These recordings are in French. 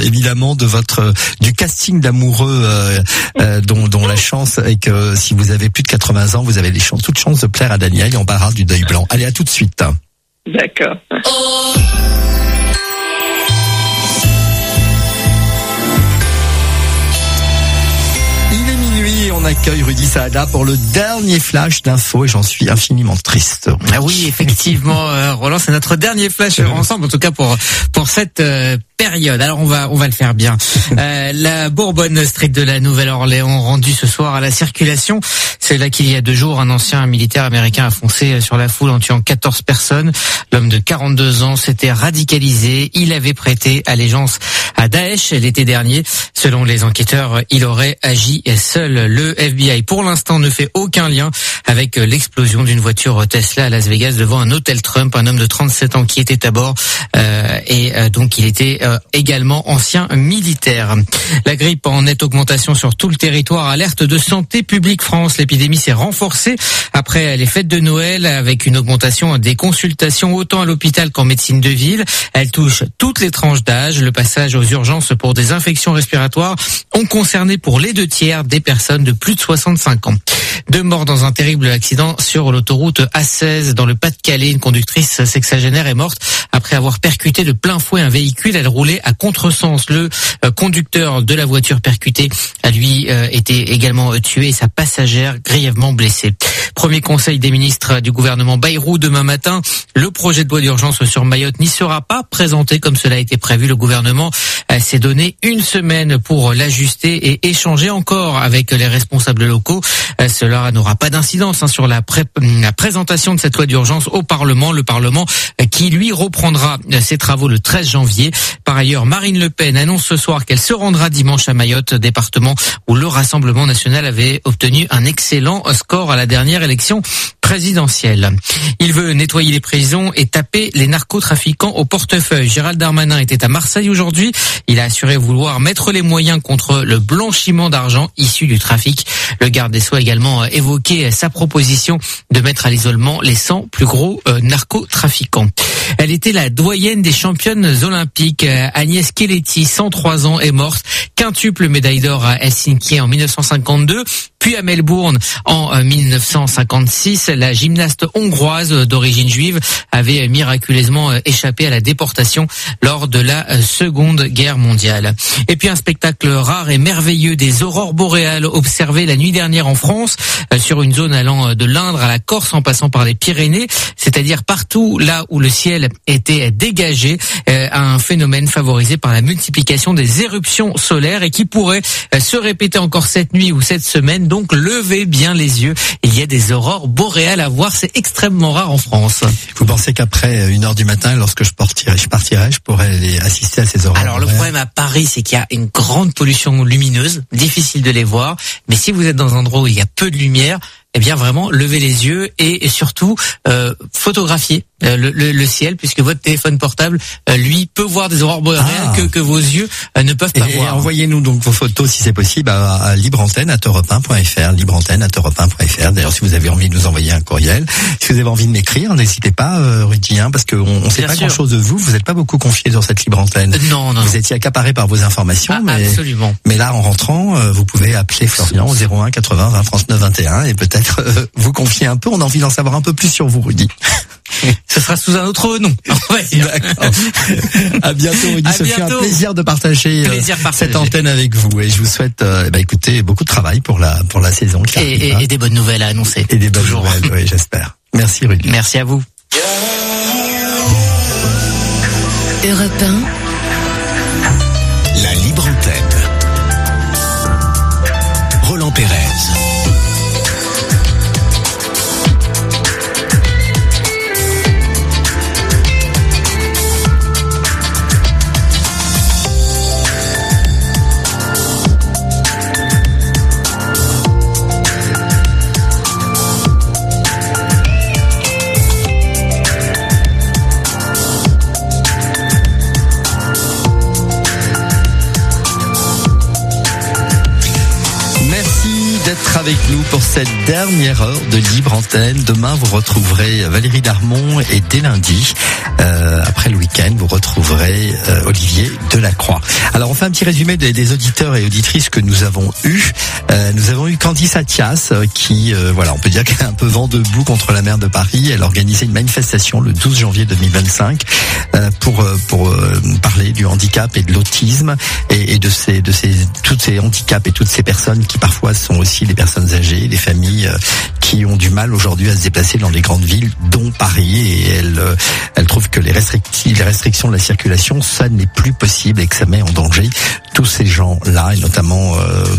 évidemment du casting d'amoureux dont la chance est que si vous avez plus de 80 ans, vous avez toutes chances de plaire à Daniel Embarras du Deuil Blanc. Allez, à tout de suite. D'accord. On accueille Rudy Saada pour le dernier flash d'infos et j'en suis infiniment triste. Ah oui, effectivement, Roland, c'est notre dernier flash ensemble, en tout cas pour cette période. Alors on va le faire bien. La Bourbonne Street de la Nouvelle-Orléans rendue ce soir à la circulation. C'est là qu'il y a 2 jours, un ancien militaire américain a foncé sur la foule en tuant 14 personnes. L'homme de 42 ans s'était radicalisé. Il avait prêté allégeance à Daesh l'été dernier. Selon les enquêteurs, il aurait agi seul. Le FBI, pour l'instant, ne fait aucun lien avec l'explosion d'une voiture Tesla à Las Vegas devant un hôtel Trump. Un homme de 37 ans qui était à bord donc il était également ancien militaire. La grippe en nette augmentation sur tout le territoire. Alerte de Santé publique France. L'épidémie s'est renforcée après les fêtes de Noël avec une augmentation des consultations autant à l'hôpital qu'en médecine de ville. Elle touche toutes les tranches d'âge. Le passage aux urgences pour des infections respiratoires ont concerné pour les 2/3 des personnes de plus de 65 ans. 2 morts dans un terrible accident sur l'autoroute A16 dans le Pas-de-Calais. Une conductrice sexagénaire est morte après avoir percuté de plein fouet un véhicule. Elle roulait à contresens. Le conducteur de la voiture percutée a lui été également tué et sa passagère grièvement blessée. Premier conseil des ministres du gouvernement Bayrou demain matin. Le projet de loi d'urgence sur Mayotte n'y sera pas présenté comme cela a été prévu. Le gouvernement s'est donné 1 semaine pour l'ajuster et échanger encore avec les responsables locaux. Cela n'aura pas d'incidence sur la présentation de cette loi d'urgence au Parlement. Le Parlement qui, lui, reprendra ses travaux le 13 janvier. Par ailleurs, Marine Le Pen annonce ce soir qu'elle se rendra dimanche à Mayotte, département où le Rassemblement national avait obtenu un excellent score à la dernière élection présidentielle. Il veut nettoyer les prisons et taper les narcotrafiquants au portefeuille. Gérald Darmanin était à Marseille aujourd'hui. Il a assuré vouloir mettre les moyens contre le blanchiment d'argent issu du trafic. Le garde des Sceaux a également évoqué sa proposition de mettre à l'isolement les 100 plus gros narcotrafiquants. Elle était la doyenne des championnes olympiques. Agnès Keleti, 103 ans, est morte. Quintuple médaille d'or à Helsinki en 1952. Puis à Melbourne en 1956, la gymnaste hongroise d'origine juive avait miraculeusement échappé à la déportation lors de la Seconde Guerre mondiale. Et puis un spectacle rare et merveilleux des aurores boréales observées la nuit dernière en France, sur une zone allant de l'Indre à la Corse en passant par les Pyrénées, c'est-à-dire partout là où le ciel était dégagé, un phénomène favorisé par la multiplication des éruptions solaires et qui pourrait se répéter encore cette nuit ou cette semaine. Donc levez bien les yeux, il y a des aurores boréales à voir, c'est extrêmement rare en France. Vous pensez qu'après 1h du matin, lorsque je partirai, je pourrais aller assister à ces aurores Alors boréales? Le problème à Paris, c'est qu'il y a une grande pollution lumineuse, difficile de les voir, mais si vous êtes dans un endroit où il y a peu de lumière, eh bien vraiment levez les yeux et surtout photographiez le ciel, puisque votre téléphone portable lui peut voir des aurores boréales que vos yeux ne peuvent pas voir. Et envoyez-nous donc vos photos si c'est possible à libreantenne@europe1.fr, libreantenne@europe1.fr. D'ailleurs, si vous avez envie de nous envoyer un courriel, si vous avez envie de m'écrire, n'hésitez pas, Rudy, parce que on sait pas grand-chose de vous. Vous n'êtes pas beaucoup confié sur cette libre antenne. Non. Vous étiez accaparé par vos informations, absolument. Mais là, en rentrant, vous pouvez appeler Florian au 01 80 20 39 21 et peut-être vous confier un peu. On a envie d'en savoir un peu plus sur vous, Rudy. Ce sera sous un autre nom. D'accord. À bientôt, Rudy. Ce fut un plaisir de partager cette antenne avec vous. Et je vous souhaite, écoutez, beaucoup de travail pour la saison qui arrive. Et des bonnes nouvelles à annoncer. Et des bonnes nouvelles, oui, j'espère. Merci, Rudy. Merci à vous. Europe 1. La libre antenne. Roland Pérez. Avec nous pour cette dernière heure de Libre Antenne. Demain, vous retrouverez Valérie Darmon et dès lundi, Après le week-end, vous retrouverez Olivier Delacroix. Alors on fait un petit résumé des auditeurs et auditrices que nous avons eus. Nous avons eu Candice Attias qui, on peut dire qu'elle a un peu vent debout contre la maire de Paris. Elle a organisé une manifestation le 12 janvier 2025 pour parler du handicap et de l'autisme et de tous ces handicaps et toutes ces personnes qui parfois sont aussi des personnes âgées, des familles qui ont du mal aujourd'hui à se déplacer dans les grandes villes, dont Paris, et elle trouve que les restrictions de la circulation, ça n'est plus possible et que ça met en danger tous ces gens-là, et notamment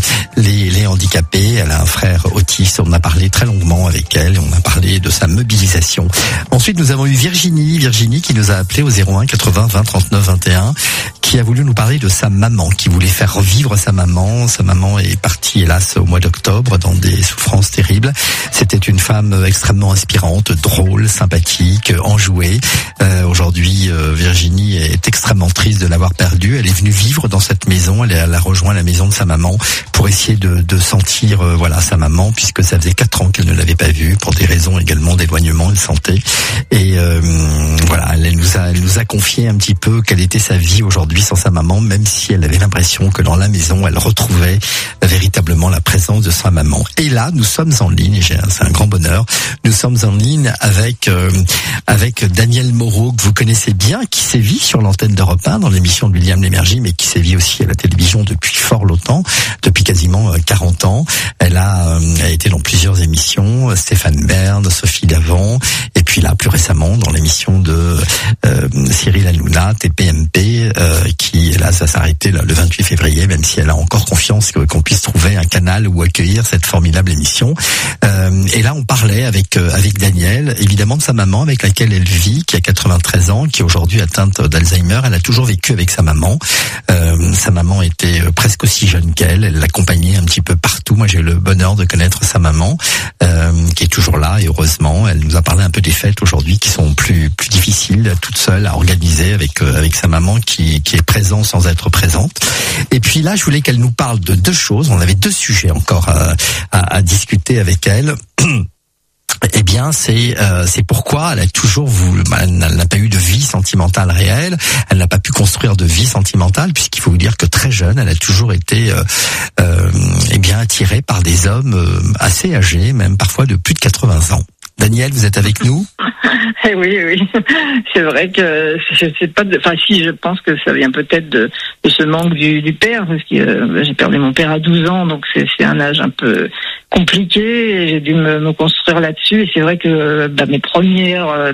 les handicapés. Elle a un frère autiste, on a parlé très longuement avec elle, on a parlé de sa mobilisation. Ensuite, nous avons eu Virginie qui nous a appelé au 01 80 20 39 21, qui a voulu nous parler de sa maman, qui voulait faire revivre sa maman. Sa maman est partie, hélas, au mois d'octobre dans des souffrances terribles. C'était une femme extrêmement inspirante, drôle, sympathique, enjouée. Aujourd'hui, Virginie est extrêmement triste de l'avoir perdue. Elle est venue vivre dans cette maison. Elle a rejoint la maison de sa maman pour essayer de sentir sa maman, puisque ça faisait 4 ans qu'elle ne l'avait pas vue, pour des raisons également d'éloignement et de santé. Et elle nous a confié un petit peu quelle était sa vie aujourd'hui sans sa maman, même si elle avait l'impression que dans la maison, elle retrouvait véritablement la présence de sa maman. Et là, nous sommes en ligne, et c'est un grand bonheur, nous sommes en ligne avec Daniel Moreau, que vous connaissez bien, qui sévit sur l'antenne d'Europe 1 dans l'émission de William Lémergie, mais qui sévit aussi à la télévision depuis fort longtemps, depuis quasiment 40 ans. Elle a été dans plusieurs émissions, Stéphane Bern, Sophie Davant, et puis là, plus récemment, dans l'émission de Cyril Hanouna, TPMP, qui, là, ça s'est arrêté le 28 février, même si elle a encore confiance qu'on puisse trouver un canal où accueillir cette formidable émission. Et là, on parlait avec Daniel, évidemment, de sa maman avec laquelle elle vit, qui a 93 ans, qui est aujourd'hui atteinte d'Alzheimer. Elle a toujours vécu avec sa maman. Sa maman était presque aussi jeune qu'elle. Elle l'accompagnait un petit peu partout. Moi, j'ai eu le bonheur de connaître sa maman, qui est toujours là, et heureusement. Elle nous a parlé un peu des fêtes aujourd'hui qui sont plus difficiles, toute seule à organiser avec sa maman qui est présente sans être présente. Et puis là, je voulais qu'elle nous parle de 2 choses. On avait 2 sujets encore à discuter avec elle. Eh bien, c'est pourquoi elle n'a pas eu de vie sentimentale réelle. Elle n'a pas pu construire de vie sentimentale, puisqu'il faut vous dire que très jeune, elle a toujours été attirée par des hommes assez âgés, même parfois de plus de 80 ans. Daniel, vous êtes avec nous? Oui. C'est vrai que je sais pas. Je pense que ça vient peut-être de ce manque du père, parce que j'ai perdu mon père à 12 ans, donc c'est un âge un peu compliqué, et j'ai dû me construire là-dessus. Et c'est vrai que mes premiers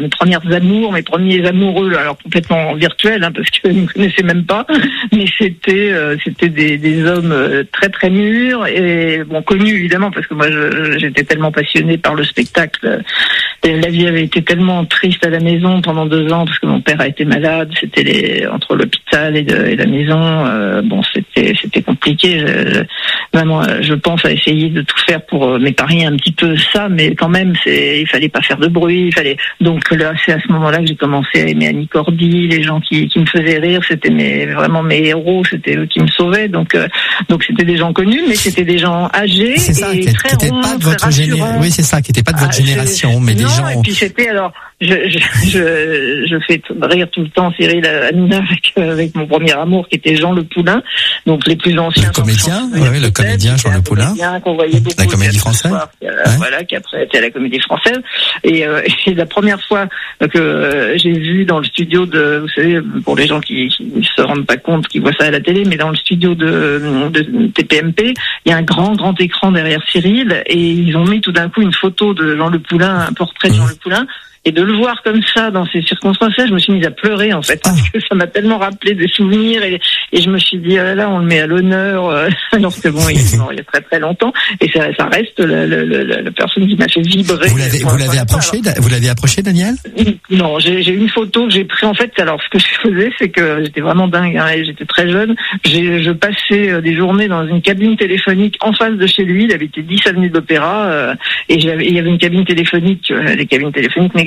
amoureux, alors complètement virtuels, parce que je ne connaissais même pas, mais c'était des hommes très très mûrs et connus évidemment, parce que moi j'étais tellement passionnée par le spectacle. Et la vie avait été tellement triste à la maison pendant 2 ans, parce que mon père a été malade. C'était entre l'hôpital et la maison. C'était compliqué. Vraiment, je pense à essayer de tout faire pour m'épargner un petit peu ça, mais quand même, il fallait pas faire de bruit. Donc là, c'est à ce moment-là que j'ai commencé à aimer Annie Cordy, les gens qui me faisaient rire. C'était vraiment mes héros. C'était eux qui me sauvaient. Donc c'était des gens connus, mais c'était des gens âgés. C'est ça, qui n'étaient pas de votre génération. Oui, c'est ça, qui n'étaient pas de votre génération, mais des gens. Et puis c'était je fais rire tout le temps Cyril Hanouna avec mon premier amour, qui était Jean Le Poulain, donc les plus anciens. Le comédien, le comédien Jean Le Poulain. Qu'on voyait beaucoup, la Comédie Française. Qui après était à la Comédie Française. Et c'est la première fois que j'ai vu dans le studio vous savez, pour les gens qui se rendent pas compte, qui voient ça à la télé, mais dans le studio de TPMP, il y a un grand écran derrière Cyril, et ils ont mis tout d'un coup une photo de Jean Le Poulain, un portrait de Jean Le Poulain. Et de le voir comme ça, dans ces circonstances-là, je me suis mise à pleurer, en fait, parce que ça m'a tellement rappelé des souvenirs, et je me suis dit, on le met à l'honneur, alors que il est mort il y a très très longtemps, et ça reste la personne qui m'a fait vibrer. Vous l'avez approché, Daniel? Non, j'ai une photo que j'ai prise, en fait. Alors, ce que je faisais, c'est que j'étais vraiment dingue, et j'étais très jeune. Je passais des journées dans une cabine téléphonique en face de chez lui. Il habitait 10 avenue de l'Opéra, et il y avait une cabine téléphonique. Les cabines téléphoniques n'existaient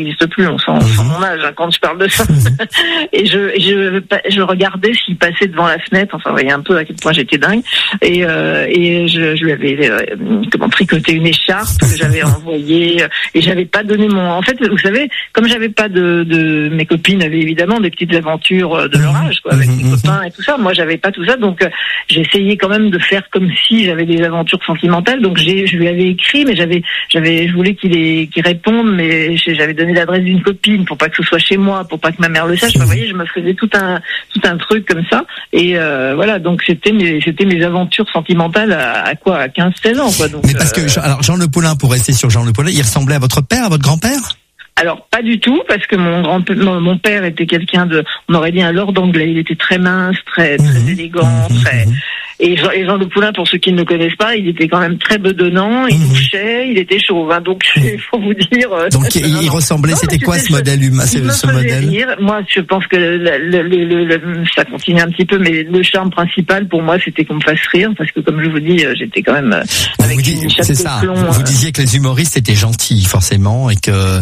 n'existe plus, on sent mon âge quand je parle de ça. Et je regardais s'il passait devant la fenêtre, enfin, vous voyez un peu à quel point j'étais dingue. Et je lui avais tricoté une écharpe que j'avais envoyée, et j'avais pas donné en fait, vous savez, comme j'avais pas de mes copines avaient évidemment des petites aventures de leur âge, quoi, avec mes copains et tout ça. Moi, j'avais pas tout ça, donc j'ai essayé quand même de faire comme si j'avais des aventures sentimentales. Donc je lui avais écrit, mais je voulais qu'il réponde, mais j'avais donné l'adresse d'une copine pour pas que ce soit chez moi, pour pas que ma mère le sache. Enfin, vous voyez, je me faisais tout un truc comme ça. Et voilà, donc c'était mes aventures sentimentales à 15-16 ans, quoi. Donc, mais parce que alors Jean Le Poulain, pour rester sur Jean Le Poulain, il ressemblait à votre père, à votre grand-père? Alors pas du tout, parce que mon père était quelqu'un on aurait dit un lord anglais. Il était très mince, très élégant, très. Et Jean Le Poulain, pour ceux qui ne le connaissent pas, il était quand même très bedonnant, il touchait, il était chauve. Hein, donc il faut vous dire. Donc il ressemblait. C'était quoi ce modèle humain, ce modèle? Moi, je pense que ça continue un petit peu, mais le charme principal pour moi, c'était qu'on me fasse rire, parce que comme je vous dis, j'étais quand même avec une chape de plomb. Vous disiez que les humoristes étaient gentils, forcément, et que.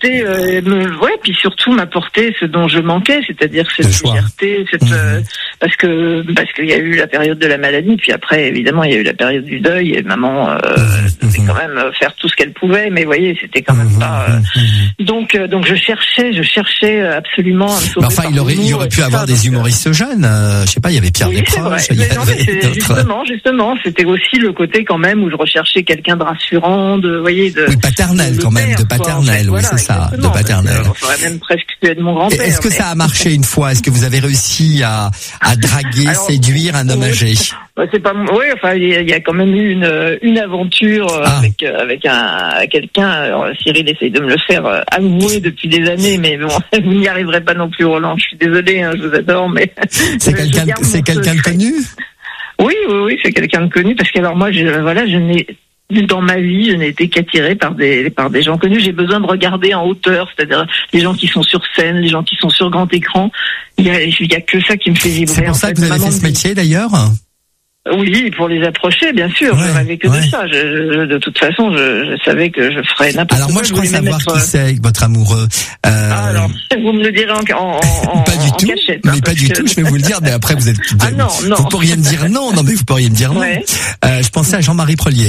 Puis surtout m'apporter ce dont je manquais, c'est-à-dire cette légèreté, parce qu'il y a eu la période de la maladie, puis après évidemment il y a eu la période du deuil, et maman devait quand même faire tout ce qu'elle pouvait, mais vous voyez, c'était quand même pas. Donc je cherchais absolument à me sauver. Mais enfin, il aurait pu avoir des humoristes jeunes. Je sais pas, il y avait Pierre Desproges. Justement, c'était aussi le côté quand même où je recherchais quelqu'un de rassurant, paternel quand même, de paternel, oui, c'est ça, de paternel. On aurait même presque pu être mon grand-père. Est-ce que ça a marché une fois? Est-ce que vous avez réussi à draguer, séduire un homme âgé? C'est pas. Oui, enfin, il y a quand même eu une aventure avec quelqu'un. Alors, Cyril essaye de me le faire avouer depuis des années, mais bon, vous n'y arriverez pas non plus, Roland. Je suis désolée, je vous adore, mais c'est quelqu'un de connu. Oui, c'est quelqu'un de connu, parce que alors moi, dans ma vie, je n'ai été qu'attirée par des gens connus. J'ai besoin de regarder en hauteur, c'est-à-dire les gens qui sont sur scène, les gens qui sont sur grand écran. Il y a que ça qui me fait vibrer. C'est pour ça que vous avez fait ce métier, d'ailleurs? Oui, pour les approcher, bien sûr. Je rêvais que de ça. De toute façon, je savais que je ferais n'importe quoi. Alors moi, je crois savoir qui c'est, votre amoureux. Alors, vous me le direz en pas du tout, cachette. Mais pas du tout, je vais vous le dire. Mais après, vous êtes. Non. Vous pourriez me dire non. Non, mais vous pourriez me dire non. Ouais. Je pensais à Jean-Marie Prelier.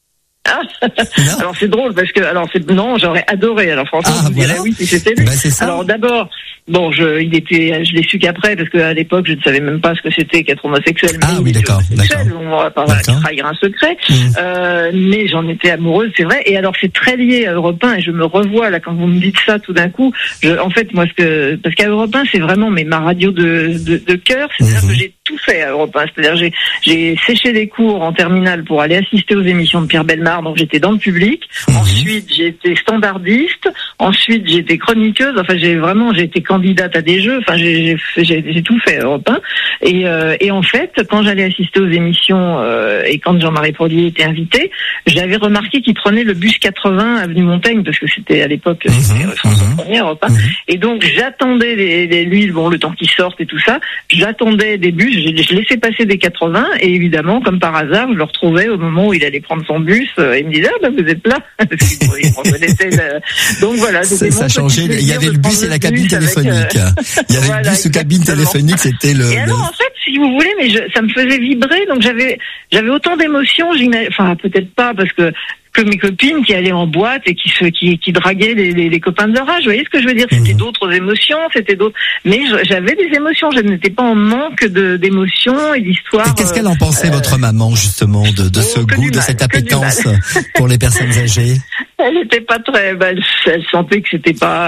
Alors c'est drôle parce que j'aurais adoré. Alors franchement, je vous dirais oui si c'était lui. C'est ça. Alors d'abord, je l'ai su qu'après, parce qu'à l'époque je ne savais même pas ce que c'était qu'être homosexuel. Oui, d'accord. On va pas trahir un secret. Mais j'en étais amoureuse, c'est vrai. Et alors c'est très lié à Europe 1, et je me revois là quand vous me dites ça tout d'un coup. En fait, moi parce qu'à Europe 1 c'est vraiment ma radio de cœur. C'est-à-dire que j'ai tout fait à Europe 1. C'est-à-dire j'ai séché des cours en terminale pour aller assister aux émissions de Pierre Bellemare, donc j'étais dans le public. Ensuite j'ai été standardiste. Ensuite j'ai été chroniqueuse. Enfin j'ai été candidate à des jeux. Enfin j'ai tout fait à Europe 1. Et en fait quand j'allais assister aux émissions et quand Jean-Marie Prelier était invité, j'avais remarqué qu'il prenait le bus 80 avenue Montaigne, parce que c'était à l'époque son premier Europe 1. Et donc j'attendais lui le temps qu'il sorte et tout ça. J'attendais des bus. Je laissais passer des 80, et évidemment, comme par hasard, je le retrouvais au moment où il allait prendre son bus. Il me disait vous êtes là. Parce qu'il me reconnaissait. Donc voilà. Ça changeait. Il y avait le bus et la cabine téléphonique. Il y avait le bus ou cabine téléphonique. C'était le. Et alors en fait, si vous voulez, mais ça me faisait vibrer. Donc j'avais autant d'émotions. Enfin peut-être pas parce que mes copines qui allaient en boîte et qui draguaient les copains de leur âge. Vous voyez ce que je veux dire? C'était d'autres émotions, mais j'avais des émotions. Je n'étais pas en manque d'émotions et d'histoires. Et qu'est-ce qu'elle en pensait, votre maman, justement, de ce goût, de cette appétence pour les personnes âgées? Elle n'était pas très, elle sentait que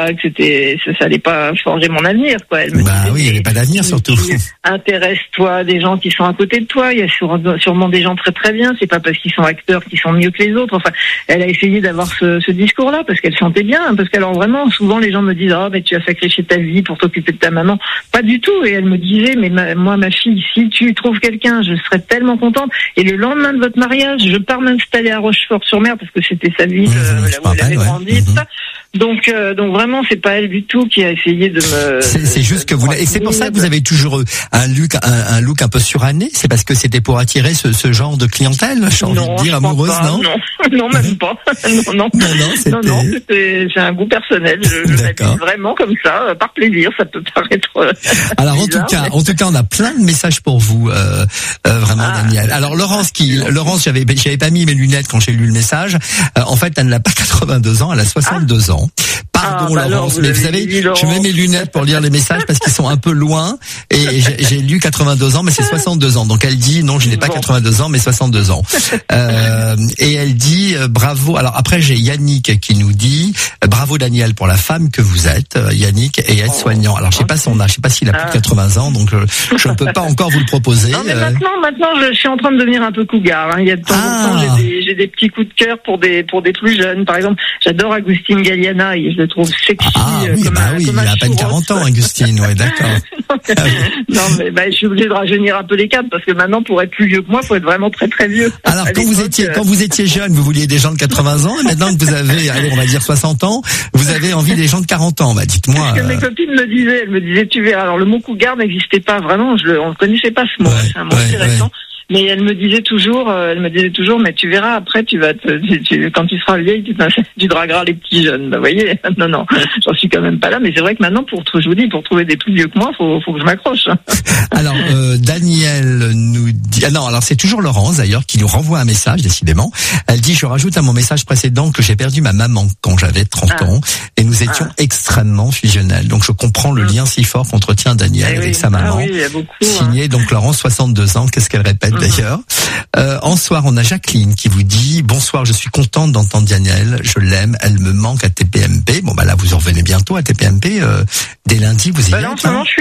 ça allait pas changer mon avenir, quoi. Elle me disait, il n'y avait pas d'avenir, surtout. Intéresse-toi à des gens qui sont à côté de toi. Il y a sûrement des gens très très bien. C'est pas parce qu'ils sont acteurs qu'ils sont mieux que les autres. Enfin, elle a essayé d'avoir ce discours-là parce qu'elle sentait bien. Parce qu'alors vraiment, souvent les gens me disent, mais tu as sacrifié ta vie pour t'occuper de ta maman. Pas du tout. Et elle me disait, mais moi, ma fille, si tu trouves quelqu'un, je serais tellement contente. Et le lendemain de votre mariage, je pars m'installer à Rochefort-sur-Mer parce que c'était sa ville. Là où elle avait grandi, tout ça. Donc vraiment, c'est pas elle du tout qui a essayé de me. C'est juste que vous, et c'est pour ça que vous avez toujours un look un peu suranné. C'est parce que c'était pour attirer ce genre de clientèle, j'ai envie de dire, amoureuse, non? Non, même pas. Non, c'est un goût personnel. Je m'habille vraiment comme ça, par plaisir. Ça peut paraître. Alors bizarre, en tout cas, on a plein de messages pour vous, vraiment, Daniel. Alors Laurence, j'avais pas mis mes lunettes quand j'ai lu le message. En fait, elle n'a pas 82 ans, elle a 62 ans. Pardon, Laurence, mais vous savez, je mets mes lunettes pour lire les messages parce qu'ils sont un peu loin, et j'ai lu 82 ans, mais c'est 62 ans. Donc elle dit non, je n'ai pas 82 ans, mais 62 ans. Et elle dit bravo. Alors après, j'ai Yannick qui nous dit bravo Daniel pour la femme que vous êtes. Yannick est aide-soignant. Alors je sais pas son âge, je sais pas s'il a plus de 80 ans, donc je ne peux pas encore vous le proposer. Non, mais maintenant, je suis en train de devenir un peu cougar. Il y a de temps en temps, j'ai des petits coups de cœur pour des plus jeunes. Par exemple, j'adore Agustin Galliana et je le trouve sexy. Il a à peine 40 ans, Agustin. Ouais, d'accord. Non, mais je suis obligée de rajeunir un peu les cadres parce que maintenant, pour être plus vieux que moi, faut être vraiment très très vieux. Alors, quand vous étiez jeune, vous vouliez des gens de 80 ans, et maintenant que vous avez, allez, on va dire 60 ans, vous avez envie des gens de 40 ans. Bah, dites-moi. Ce que mes copines me disaient, tu verras. Alors, le mot cougar n'existait pas vraiment. On ne connaissait pas ce mot. C'est un mot intéressant. Mais elle me disait toujours, mais tu verras après, quand tu seras vieille, tu dragueras les petits jeunes. Bah, vous voyez, non, j'en suis quand même pas là. Mais c'est vrai que maintenant, pour trouver des plus vieux que moi, faut que je m'accroche. Alors, Daniel nous dit, alors c'est toujours Laurence d'ailleurs qui nous renvoie un message, décidément. Elle dit, je rajoute à mon message précédent que j'ai perdu ma maman quand j'avais 30 ans et nous étions extrêmement fusionnels. Donc je comprends le lien si fort qu'entretient Daniel avec sa maman. Il y a beaucoup, signé donc Laurence, 62 ans. Qu'est-ce qu'elle répète d'ailleurs. En soir, on a Jacqueline qui vous dit bonsoir, je suis contente d'entendre Daniel, je l'aime, elle me manque à TPMP. Bon bah là vous en revenez bientôt à TPMP dès lundi, vous y êtes. Non, je suis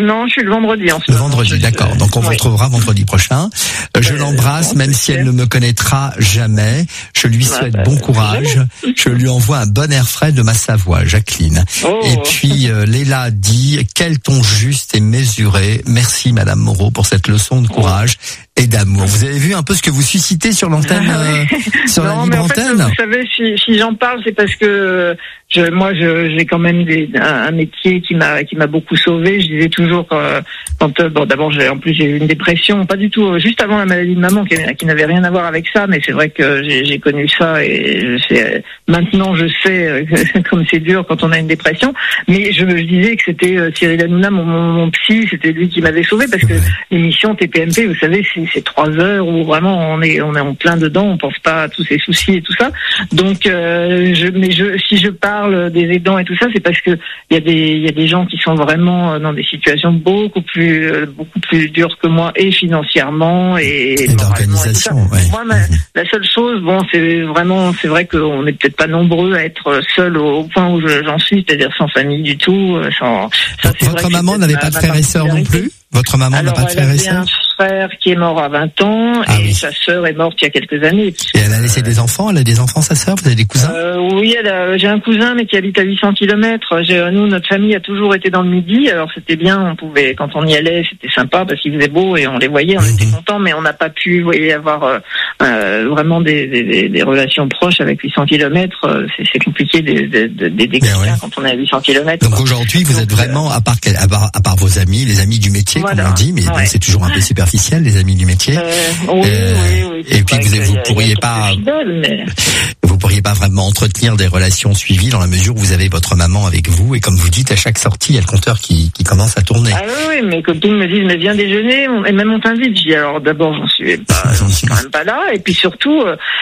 le vendredi. Le vendredi, d'accord. Donc on vous retrouvera vendredi prochain. Je l'embrasse même si elle ne me connaîtra jamais. Je lui souhaite bon courage. Je lui envoie un bon air frais de ma Savoie, Jacqueline. Et puis Léla dit quel ton juste et mesuré. Merci Madame Moreau pour cette leçon de courage et d'amour. Vous avez vu un peu ce que vous suscitez sur l'antenne, sur la libre antenne. Vous savez, si j'en parle, c'est parce que j'ai quand même un métier qui m'a beaucoup sauvé. Je disais toujours d'abord en plus j'ai eu une dépression, pas du tout juste avant la maladie de maman qui n'avait rien à voir avec ça, mais c'est vrai que j'ai connu ça et maintenant je sais comme c'est dur quand on a une dépression. Mais je disais que c'était Cyril Hanouna, mon psy, c'était lui qui m'avait sauvé parce que l'émission TPMP, vous savez, c'est 3 heures où vraiment on est en plein dedans, on pense pas à tous ces soucis et tout ça. Donc si je parle des aidants et tout ça, c'est parce que il y a des gens qui sont vraiment dans des situations beaucoup plus dures que moi, et financièrement et d'organisation. Moi, la seule chose, c'est vrai qu'on n'est peut-être pas nombreux à être seuls au point où j'en suis, c'est-à-dire sans famille du tout. Votre maman n'avait pas de frères et sœurs non plus? Votre maman n'a pas de frères et sœurs? Elle a un frère qui est mort à 20 ans et sa sœur est morte il y a quelques années. Et elle a laissé des enfants? Elle a des enfants, sa sœur? Vous avez des cousins? Oui, j'ai un cousin mais qui habite à 800 km. Nous, notre famille a toujours été dans le Midi. Alors c'était bien, quand on y allait, c'était sympa parce qu'il faisait beau et on les voyait, on était contents, mais on n'a pas pu, avoir vraiment des relations proches avec 800 km. C'est compliqué d'aider quelqu'un quand on est à 800 km. Donc aujourd'hui, vous êtes vraiment, à part vos amis, les amis du métier, comme on dit, mais c'est toujours un peu superficiel, les amis du métier. Oui. Et puis vous pourriez pas, vous pourriez pas vraiment entretenir des relations suivies dans la mesure où vous avez votre maman avec vous et comme vous dites, à chaque sortie, il y a le compteur qui commence à tourner. Ah oui, mes copines me disent mais viens déjeuner et même on t'invite. Je dis alors d'abord j'en suis quand même pas là et puis surtout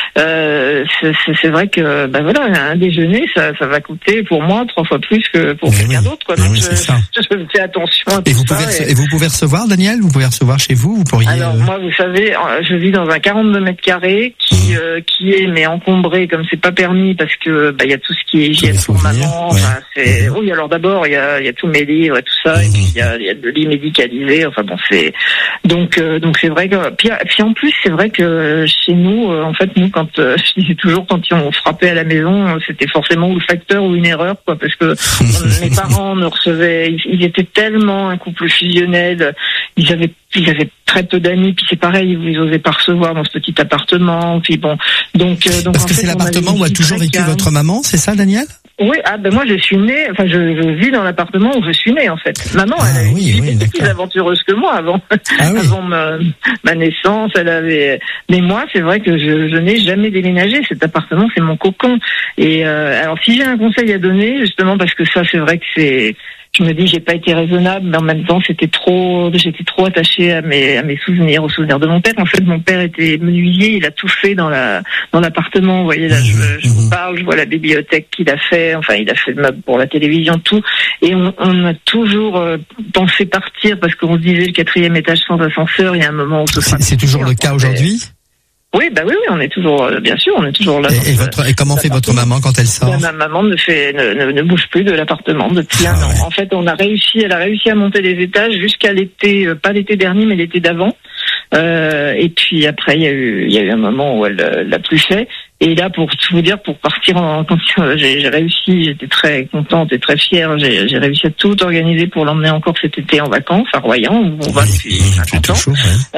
c'est vrai que un déjeuner ça va coûter pour moi 3 fois plus que pour quelqu'un d'autre quoi. Donc je fais attention à tout ça. Et vous pouvez recevoir, Daniel? Vous pouvez recevoir chez vous? Vous pourriez. Alors moi, vous savez, je vis dans un 42 mètres carrés qui est mais encombré comme c'est pas permis parce que il y a tout ce qui est hygiène pour maman. Oui, alors d'abord il y a tous mes livres et tout ça et puis il y a le lit médicalisé. Enfin bon, c'est donc c'est vrai que puis en plus c'est vrai que chez nous en fait nous quand je disais toujours quand on frappait à la maison c'était forcément ou le facteur ou une erreur quoi parce que mes parents me recevaient, ils étaient tellement un couple fusionnel, ils avaient très peu d'amis, puis c'est pareil, ils osaient pas recevoir dans ce petit appartement, puis bon, donc parce que c'est l'appartement où a toujours vécu votre maman, c'est ça, Daniel? Oui, moi je suis née, enfin je vis dans l'appartement où je suis née en fait. Maman, elle a une vie beaucoup plus aventureuse que moi avant, avant ma naissance. Mais moi c'est vrai que je n'ai jamais déménagé. Cet appartement c'est mon cocon. Et alors si j'ai un conseil à donner, justement parce que ça c'est vrai que je me dis j'ai pas été raisonnable, mais en même temps j'étais trop attachée à mes souvenirs, aux souvenirs de mon père. En fait, mon père était menuisier, il a tout fait dans l'appartement. Vous voyez là, je vous parle, je vois la bibliothèque qu'il a fait. Enfin, il a fait le meuble pour la télévision, tout. Et on a toujours pensé partir parce qu'on se disait le 4e étage sans ascenseur. Il y a un moment où c'est toujours le cas aujourd'hui. Oui, on est toujours, bien sûr, on est toujours là. Et comment fait votre maman quand elle sort? Ma maman ne bouge plus de l'appartement depuis un an. En fait, elle a réussi à monter les étages jusqu'à l'été, pas l'été dernier, mais l'été d'avant. Et puis après, il y a eu un moment où elle l'a plus fait. Et là, pour tout vous dire, pour partir quand j'ai réussi, j'étais très contente et très fière. J'ai réussi à tout organiser pour l'emmener encore cet été en vacances à Royan, où on va depuis 50 ans.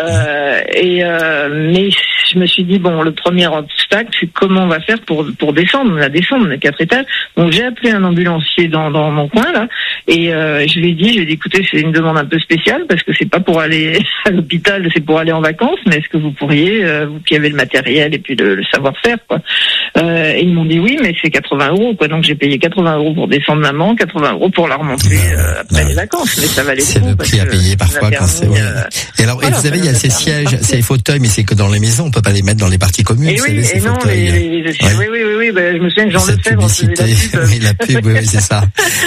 Mais je me suis dit, bon, le premier obstacle, c'est comment on va faire pour descendre. On a descendre les 4 étages. Donc j'ai appelé un ambulancier dans mon coin là, et je lui ai dit, écoutez, c'est une demande un peu spéciale parce que c'est pas pour aller à l'hôpital, c'est pour aller en vacances. Mais est-ce que vous pourriez, vous qui avez le matériel et puis le savoir-faire, quoi. Et ils m'ont dit oui, mais c'est 80 €, quoi. Donc j'ai payé 80 € pour descendre maman, 80 € pour la remonter après les vacances. Mais ça valait le coup. C'est le prix à payer parfois quand c'est. Et alors, vous savez, il y a ces sièges, ces fauteuils, mais c'est que dans les maisons, on peut pas les mettre dans les parties communes. Et oui, et non, oui, je me souviens que Jean Lefebvre faisait la pub, oui, c'est ça.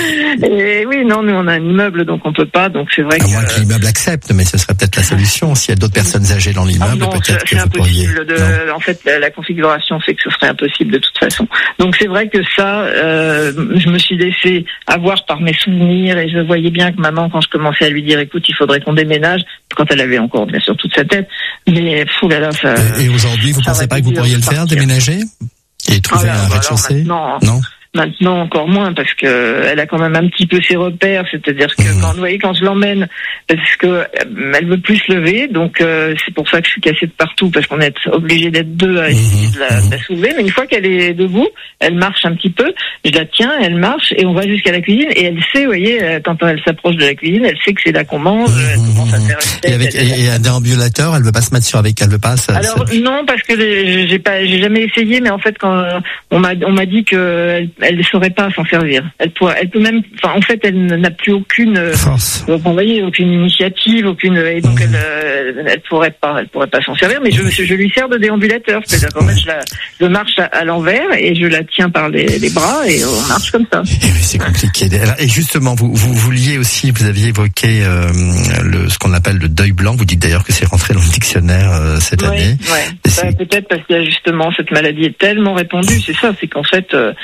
Et oui, non, nous on a un immeuble, donc on peut pas, donc c'est vrai à moins que l'immeuble accepte, mais ce serait peut-être la solution. S'il y a d'autres personnes âgées dans l'immeuble, peut-être que vous pourriez. En fait, la configuration fait que ce serait impossible de toute façon. Donc c'est vrai que ça, je me suis laissé avoir par mes souvenirs et je voyais bien que maman, quand je commençais à lui dire, écoute, il faudrait qu'on déménage, quand elle avait encore bien sûr toute sa tête, mais là, ça. Et aujourd'hui, vous pensez pas que vous pourriez le faire, déménager et trouver un rez-de-chaussée? Non. Maintenant encore moins parce que elle a quand même un petit peu ses repères, c'est-à-dire que quand je l'emmène, parce que elle veut plus se lever, donc c'est pour ça que je suis cassée de partout parce qu'on est obligé d'être deux à essayer de la soulever. Mais une fois qu'elle est debout, elle marche un petit peu, je la tiens, elle marche et on va jusqu'à la cuisine et elle sait, vous voyez, quand elle s'approche de la cuisine, elle sait que c'est là qu'on mange. Elle commence à faire une tête, et un déambulateur, elle veut pas se mettre sur avec, elle veut pas. Alors non, parce que j'ai jamais essayé, mais en fait quand on m'a dit que elle saurait pas s'en servir. Elle peut même, enfin, en fait, elle n'a plus aucune force. Vous voyez, aucune initiative, et donc elle pourrait pas s'en servir. Mais je lui sers de déambulateur, c'est-à-dire qu'en fait, je marche à l'envers et je la tiens par les bras et on marche comme ça. C'est compliqué. Et justement, vous vouliez aussi, vous aviez évoqué ce qu'on appelle le deuil blanc. Vous dites d'ailleurs que c'est rentré dans le dictionnaire cette année. Ouais. Peut-être parce qu'il y a justement cette maladie est tellement répandue. C'est ça, c'est qu'en fait,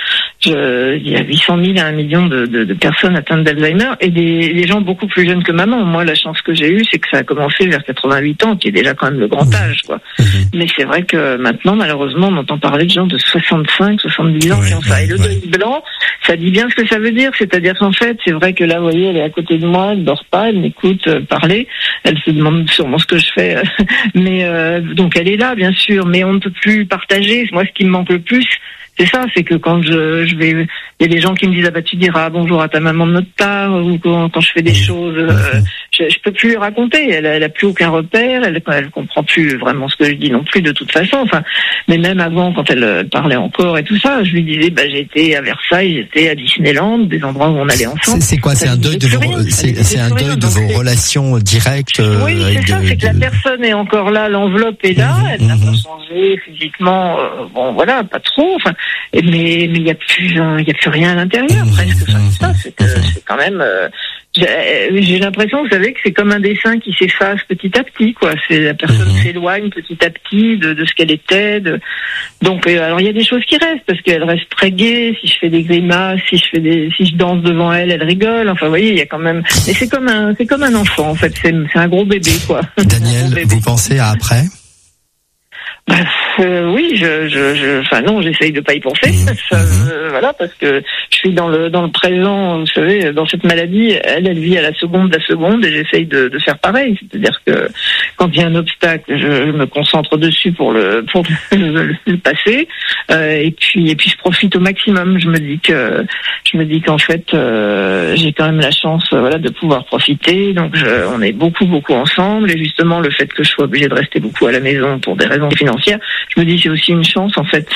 il y a 800 000 à 1 million de personnes atteintes d'Alzheimer et des gens beaucoup plus jeunes que maman. Moi, la chance que j'ai eue, c'est que ça a commencé vers 88 ans, qui est déjà quand même le grand âge, quoi. Mais c'est vrai que maintenant, malheureusement, on entend parler de gens de 65, 70 ans qui ont ça. Et le deuil blanc, ça dit bien ce que ça veut dire. C'est-à-dire qu'en fait, c'est vrai que là, vous voyez, elle est à côté de moi, elle dort pas, elle m'écoute parler, elle se demande sûrement ce que je fais. Mais donc elle est là, bien sûr, mais on ne peut plus partager. Moi, ce qui me manque le plus, c'est ça, c'est que quand je vais, il y a des gens qui me disent, ah bah tu diras bonjour à ta maman de notre part, ou quand je fais des choses, je peux plus lui raconter, elle a plus aucun repère, elle comprend plus vraiment ce que je dis non plus de toute façon, enfin, mais même avant, quand elle parlait encore et tout ça, je lui disais, bah j'ai été à Versailles, j'étais à Disneyland, des endroits où on allait ensemble. C'est quoi, c'est un deuil de vos relations directes? Oui, c'est ça, c'est que la personne est encore là, l'enveloppe est là, elle n'a pas changé physiquement, bon voilà, pas trop, enfin, mais il y a plus rien à l'intérieur presque. C'est quand même. J'ai l'impression, vous savez, que c'est comme un dessin qui s'efface petit à petit, quoi. C'est la personne s'éloigne petit à petit de ce qu'elle était. Donc, alors il y a des choses qui restent parce qu'elle reste très gaie. Si je fais des grimaces, si je danse devant elle, elle rigole. Enfin, vous voyez, il y a quand même. Mais c'est comme un enfant, en fait. C'est un gros bébé, quoi. Daniel, vous pensez à après? Oui, enfin non, j'essaye de pas y penser. Voilà, parce que je suis dans le présent. Vous savez, dans cette maladie, elle vit à la seconde, et j'essaye de faire pareil. C'est-à-dire que quand il y a un obstacle, je me concentre dessus pour le passer. Et puis je profite au maximum. Je me dis qu'en fait, j'ai quand même la chance, voilà, de pouvoir profiter. Donc on est beaucoup ensemble, et justement le fait que je sois obligée de rester beaucoup à la maison pour des raisons financières, je me dis c'est aussi une chance. En fait,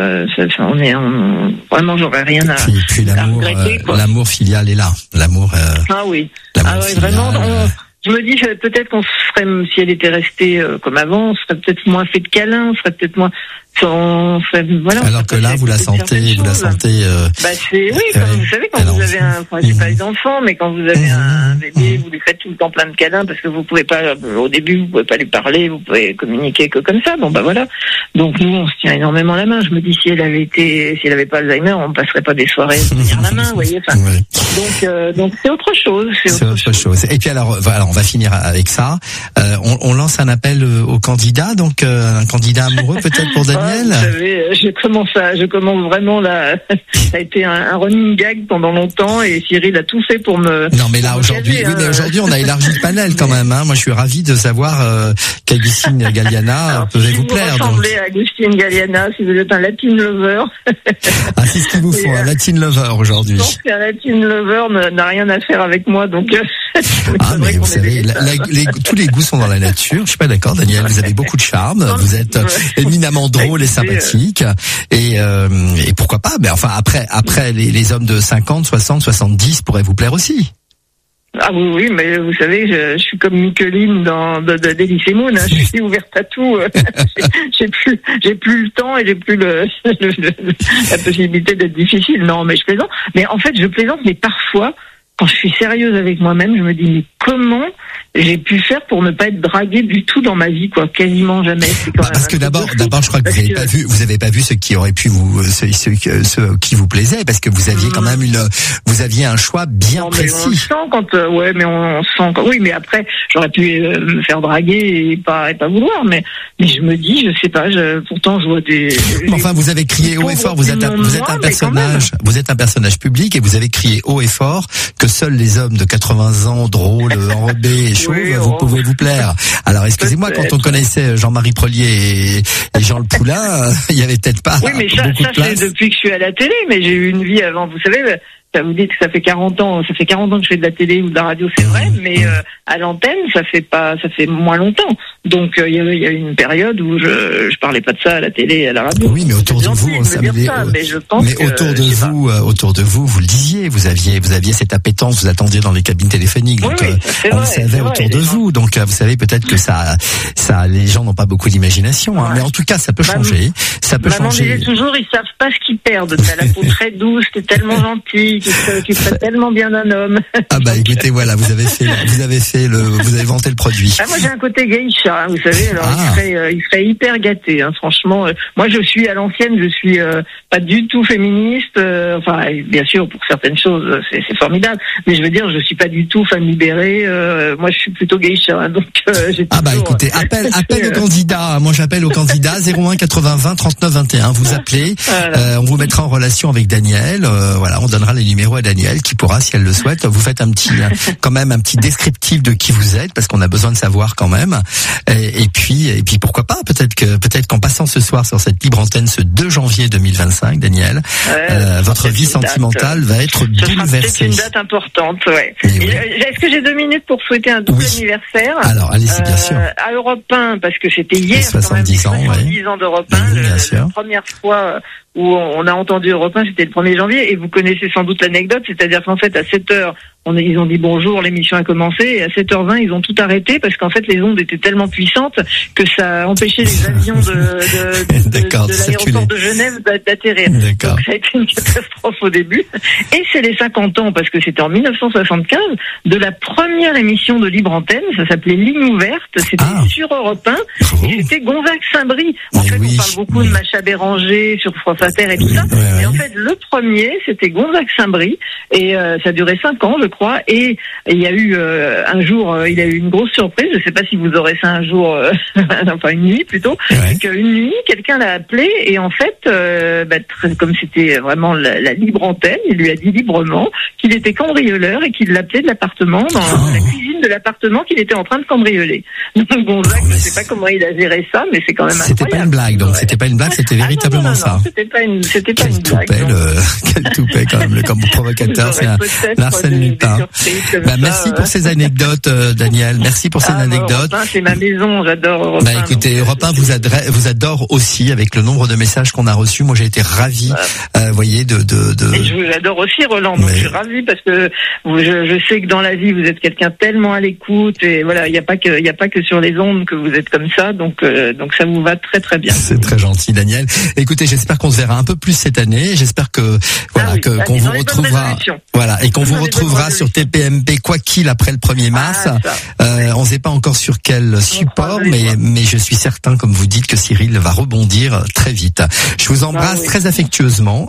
vraiment, j'aurais rien à regretter. L'amour filial est là. L'amour. Ah oui. Vraiment. Je me dis peut-être qu'on serait, si elle était restée comme avant, on serait peut-être moins fait de câlins, on serait peut-être moins. Voilà. Alors que là, vous la sentez. Oui, comme vous savez, quand vous avez j'ai pas eu d'enfant, mais quand vous avez un bébé, vous lui faites tout le temps plein de câlins parce que vous pouvez pas, au début, vous pouvez pas lui parler, vous pouvez communiquer que comme ça. Bon, voilà. Donc nous, on se tient énormément la main. Je me dis, si elle avait pas Alzheimer, on passerait pas des soirées à tenir la main, vous voyez. Enfin, donc c'est autre chose. C'est autre chose. Et puis alors, voilà, on va finir avec ça. On lance un appel aux candidats, donc un candidat amoureux peut-être pour Daniel. Vous savez, je commence vraiment là. Ça a été un running gag pendant longtemps, et Cyril a tout fait pour me. Non, mais là aujourd'hui, mais aujourd'hui on a élargi le panel quand même. Moi, je suis ravi de savoir qu'Agustine Galliana peut vous plaire. Vous ressemblez à Agustine Galliana, si vous êtes un Latin lover. Ah, c'est ce qu'il vous faut, un Latin lover aujourd'hui. Je pense qu'un Latin lover n'a rien à faire avec moi, donc. Mais vous savez, tous les goûts sont dans la nature. Je suis pas d'accord, Daniel. Vous avez beaucoup de charme. Vous êtes éminemment drôle et sympathique. Et pourquoi pas? Mais enfin, après les hommes de 50, 60, 70 pourraient vous plaire aussi. Ah oui, mais vous savez, je suis comme Micheline d'Elysée Moon, hein, je suis ouverte à tout. J'ai plus le temps, et j'ai plus la possibilité d'être difficile. Non, mais je plaisante. Mais en fait, je plaisante, mais parfois, quand je suis sérieuse avec moi-même, je me dis, mais comment j'ai pu faire pour ne pas être draguée du tout dans ma vie, quoi? Quasiment jamais. Parce que d'abord, je crois que vous avez pas vu ce qui aurait pu ce qui vous plaisait, parce que vous aviez quand même vous aviez un choix bien précis. Mais on sent oui, mais après, j'aurais pu me faire draguer et pas vouloir, mais je me dis, je sais pas, pourtant je vois des. Enfin, vous avez crié haut et fort, vous êtes un personnage public, et vous avez crié haut et fort que seuls les hommes de 80 ans, drôles, enrobés et chauves, vous pouvez vous plaire. Alors, excusez-moi, quand on connaissait Jean-Marie Prelier et Jean Le Poulain, il y avait peut-être pas beaucoup de place. C'est depuis que je suis à la télé, mais j'ai eu une vie avant, vous savez. Ça vous dit que ça fait 40 ans que je fais de la télé ou de la radio, c'est vrai, mais à l'antenne, ça fait moins longtemps. Donc il y a eu une période où je parlais pas de ça à la télé et à la radio. Oui, mais autour de vous, autour de vous, vous le disiez, vous aviez cette appétence, vous attendiez dans les cabines téléphoniques, donc on le savait autour de vous. Donc vous savez, peut-être que ça, les gens n'ont pas beaucoup d'imagination, hein, mais en tout cas, ça peut changer. Ça peut changer. Maman disait toujours, ils savent pas ce qu'ils perdent. T'as la peau très douce, t'es tellement gentil. Qui ferait tellement bien d'un homme. Ah bah écoutez, voilà, vous avez vanté le produit. Ah, moi j'ai un côté geisha, hein, vous savez, alors il serait hyper gâté, hein, franchement. Moi je suis à l'ancienne, je suis pas du tout féministe, enfin bien sûr pour certaines choses c'est formidable, mais je veux dire je suis pas du tout femme libérée, moi je suis plutôt geisha, hein, donc j'ai écoutez, appel au candidat, moi j'appelle au candidat 01 80 20 39 21, vous appelez, on vous mettra en relation avec Daniel, voilà, on donnera les numéro à Daniel qui pourra, si elle le souhaite, vous faites quand même un petit descriptif de qui vous êtes, parce qu'on a besoin de savoir quand même. Et puis pourquoi pas, peut-être qu'en passant ce soir sur cette libre antenne ce 2 janvier 2025, Daniel, votre vie sentimentale va être bouleversée. C'est une date importante, ouais. Est-ce que j'ai 2 minutes pour souhaiter un double anniversaire? Alors, allez-y, bien sûr. À Europe 1, parce que c'était hier, 70 ans, 70 ans d'Europe 1, la première fois où on a entendu Europe 1, c'était le 1er janvier, et vous connaissez sans doute l'anecdote, c'est-à-dire qu'en fait, à 7h, ils ont dit bonjour, l'émission a commencé, et à 7h20, ils ont tout arrêté, parce qu'en fait, les ondes étaient tellement puissantes que ça empêchait les avions de l'aéroport de Genève d'atterrir. Donc ça a été une catastrophe au début. Et c'est les 50 ans, parce que c'était en 1975, de la première émission de Libre Antenne, ça s'appelait Ligne ouverte, c'était sur Europe 1, et c'était Gonzague Saint-Brie. En fait, on parle beaucoup de Macha Béranger sur France France Inter et tout ça. Et en fait, le premier, c'était Gonzague Saint-Brie, et ça a duré 5 ans, je crois. Et il y a eu un jour, il a eu une grosse surprise. Je sais pas si vous aurez ça un jour, enfin une nuit plutôt. C'est qu'une nuit, quelqu'un l'a appelé, et en fait, comme c'était vraiment la libre antenne, il lui a dit librement qu'il était cambrioleur et qu'il l'appelait de l'appartement, dans la cuisine de l'appartement qu'il était en train de cambrioler. Donc Gonzague, je sais pas comment il a géré ça, mais c'est quand même incroyable. C'était pas une blague, donc c'était pas une blague, c'était véritablement ça. C'était pas une blague. Quel toupet quand même, comme provocateur, c'est un Arsène Lupin. Merci pour ces anecdotes, Daniel. Merci pour ces anecdotes. C'est ma maison, j'adore Europe 1. Écoutez, Europe 1 vous adore aussi, avec le nombre de messages qu'on a reçus. Moi, j'ai été ravi, voyez, de. Et j'adore aussi Roland. Donc je suis ravi parce que je sais que dans la vie vous êtes quelqu'un tellement à l'écoute, et voilà, il y a pas que sur les ondes que vous êtes comme ça. Donc ça vous va très très bien. C'est très gentil, Daniel. Écoutez, j'espère qu'on se verra un peu plus cette année. J'espère que qu'on vous retrouvera, et qu'on vous retrouvera sur TPMP quoi qu'il après le 1er mars. On ne sait pas encore sur quel support, mais je suis certain, comme vous dites, que Cyril va rebondir très vite. Je vous embrasse très affectueusement.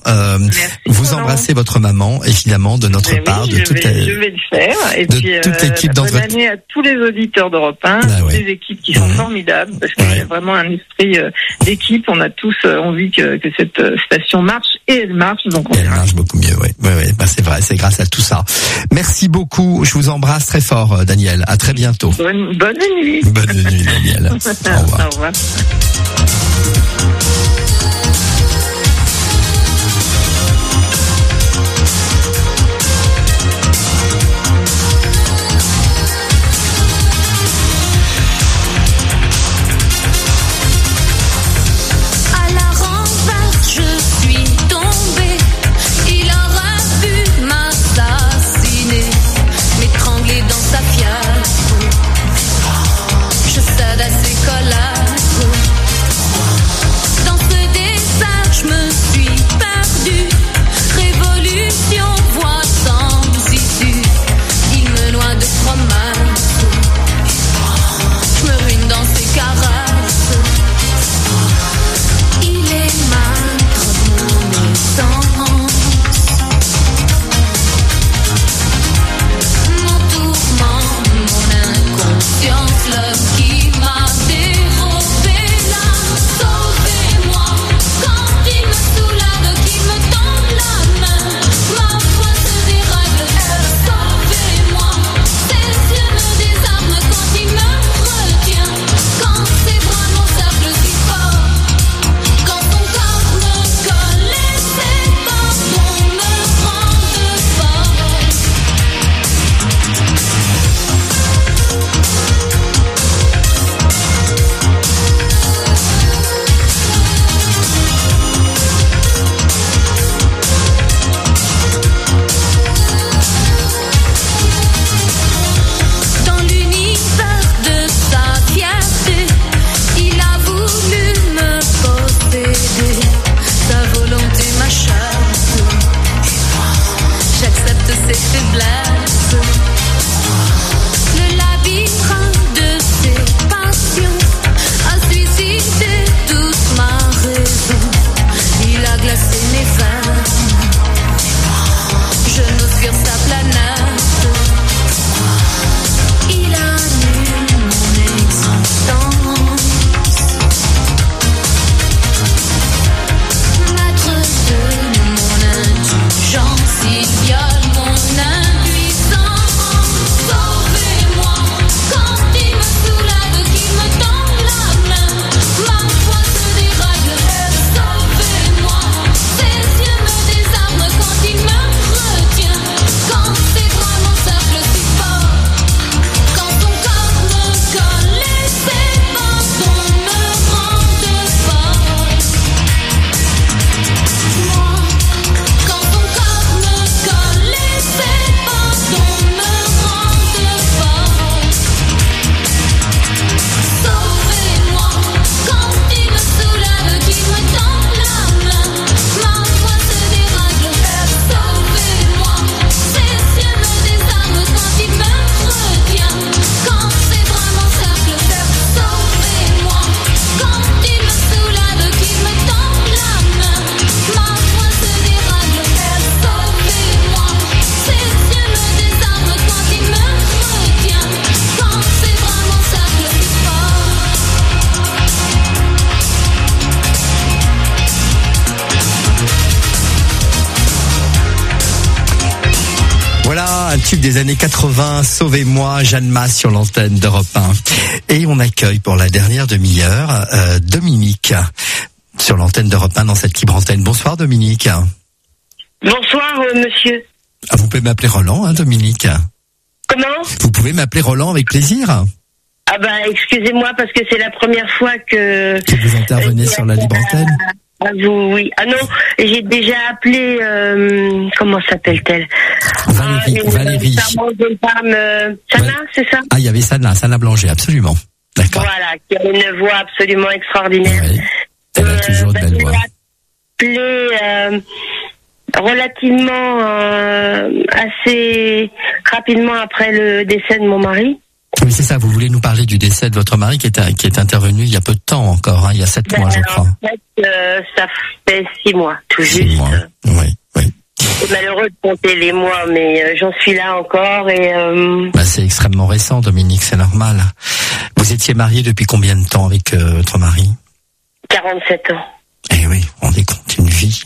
Vous embrassez votre maman, évidemment, de notre part, je vais le faire. Et de puis, toute l'équipe bonne année à tous les auditeurs d'Europe 1, toutes les équipes qui sont formidables, parce qu'il y a vraiment un esprit d'équipe. On a tous envie que cette station marche, et elle marche. Donc elle marche beaucoup mieux, c'est vrai, c'est grâce à tout ça. Merci beaucoup, je vous embrasse très fort, Daniel. À très bientôt. Bonne nuit. Bonne nuit, Daniel. Au revoir. Au revoir. Je cède à ses collabos. un tube des années 80, Sauvez-moi, Jeanne Masse sur l'antenne d'Europe 1. Et on accueille pour la dernière demi-heure Dominique sur l'antenne d'Europe 1 dans cette libre antenne. Bonsoir Dominique. Bonsoir monsieur. Ah, vous pouvez m'appeler Roland, hein, Dominique. Comment ? Vous pouvez m'appeler Roland avec plaisir. Ah bah excusez-moi parce que c'est la première fois que vous intervenez sur la libre antenne. Oui. Ah non, j'ai déjà appelé, comment s'appelle-t-elle ? Valérie. Sana, c'est ça ? Ah, il y avait Sana Blanger, absolument. D'accord. Voilà, qui a une voix absolument extraordinaire. Oui. Elle a toujours de belle voix. J'ai appelé relativement assez rapidement après le décès de mon mari. Oui, c'est ça. Vous voulez nous parler du décès de votre mari qui est intervenu il y a peu de temps encore, hein, il y a 7 mois, je crois. En fait, ça fait 6 mois, tout 6 juste. Mois. Oui. C'est malheureux de compter les mois, mais j'en suis là encore et. C'est extrêmement récent, Dominique, c'est normal. Vous étiez mariée depuis combien de temps avec votre mari ? 47 ans. Eh oui, on est compte une vie.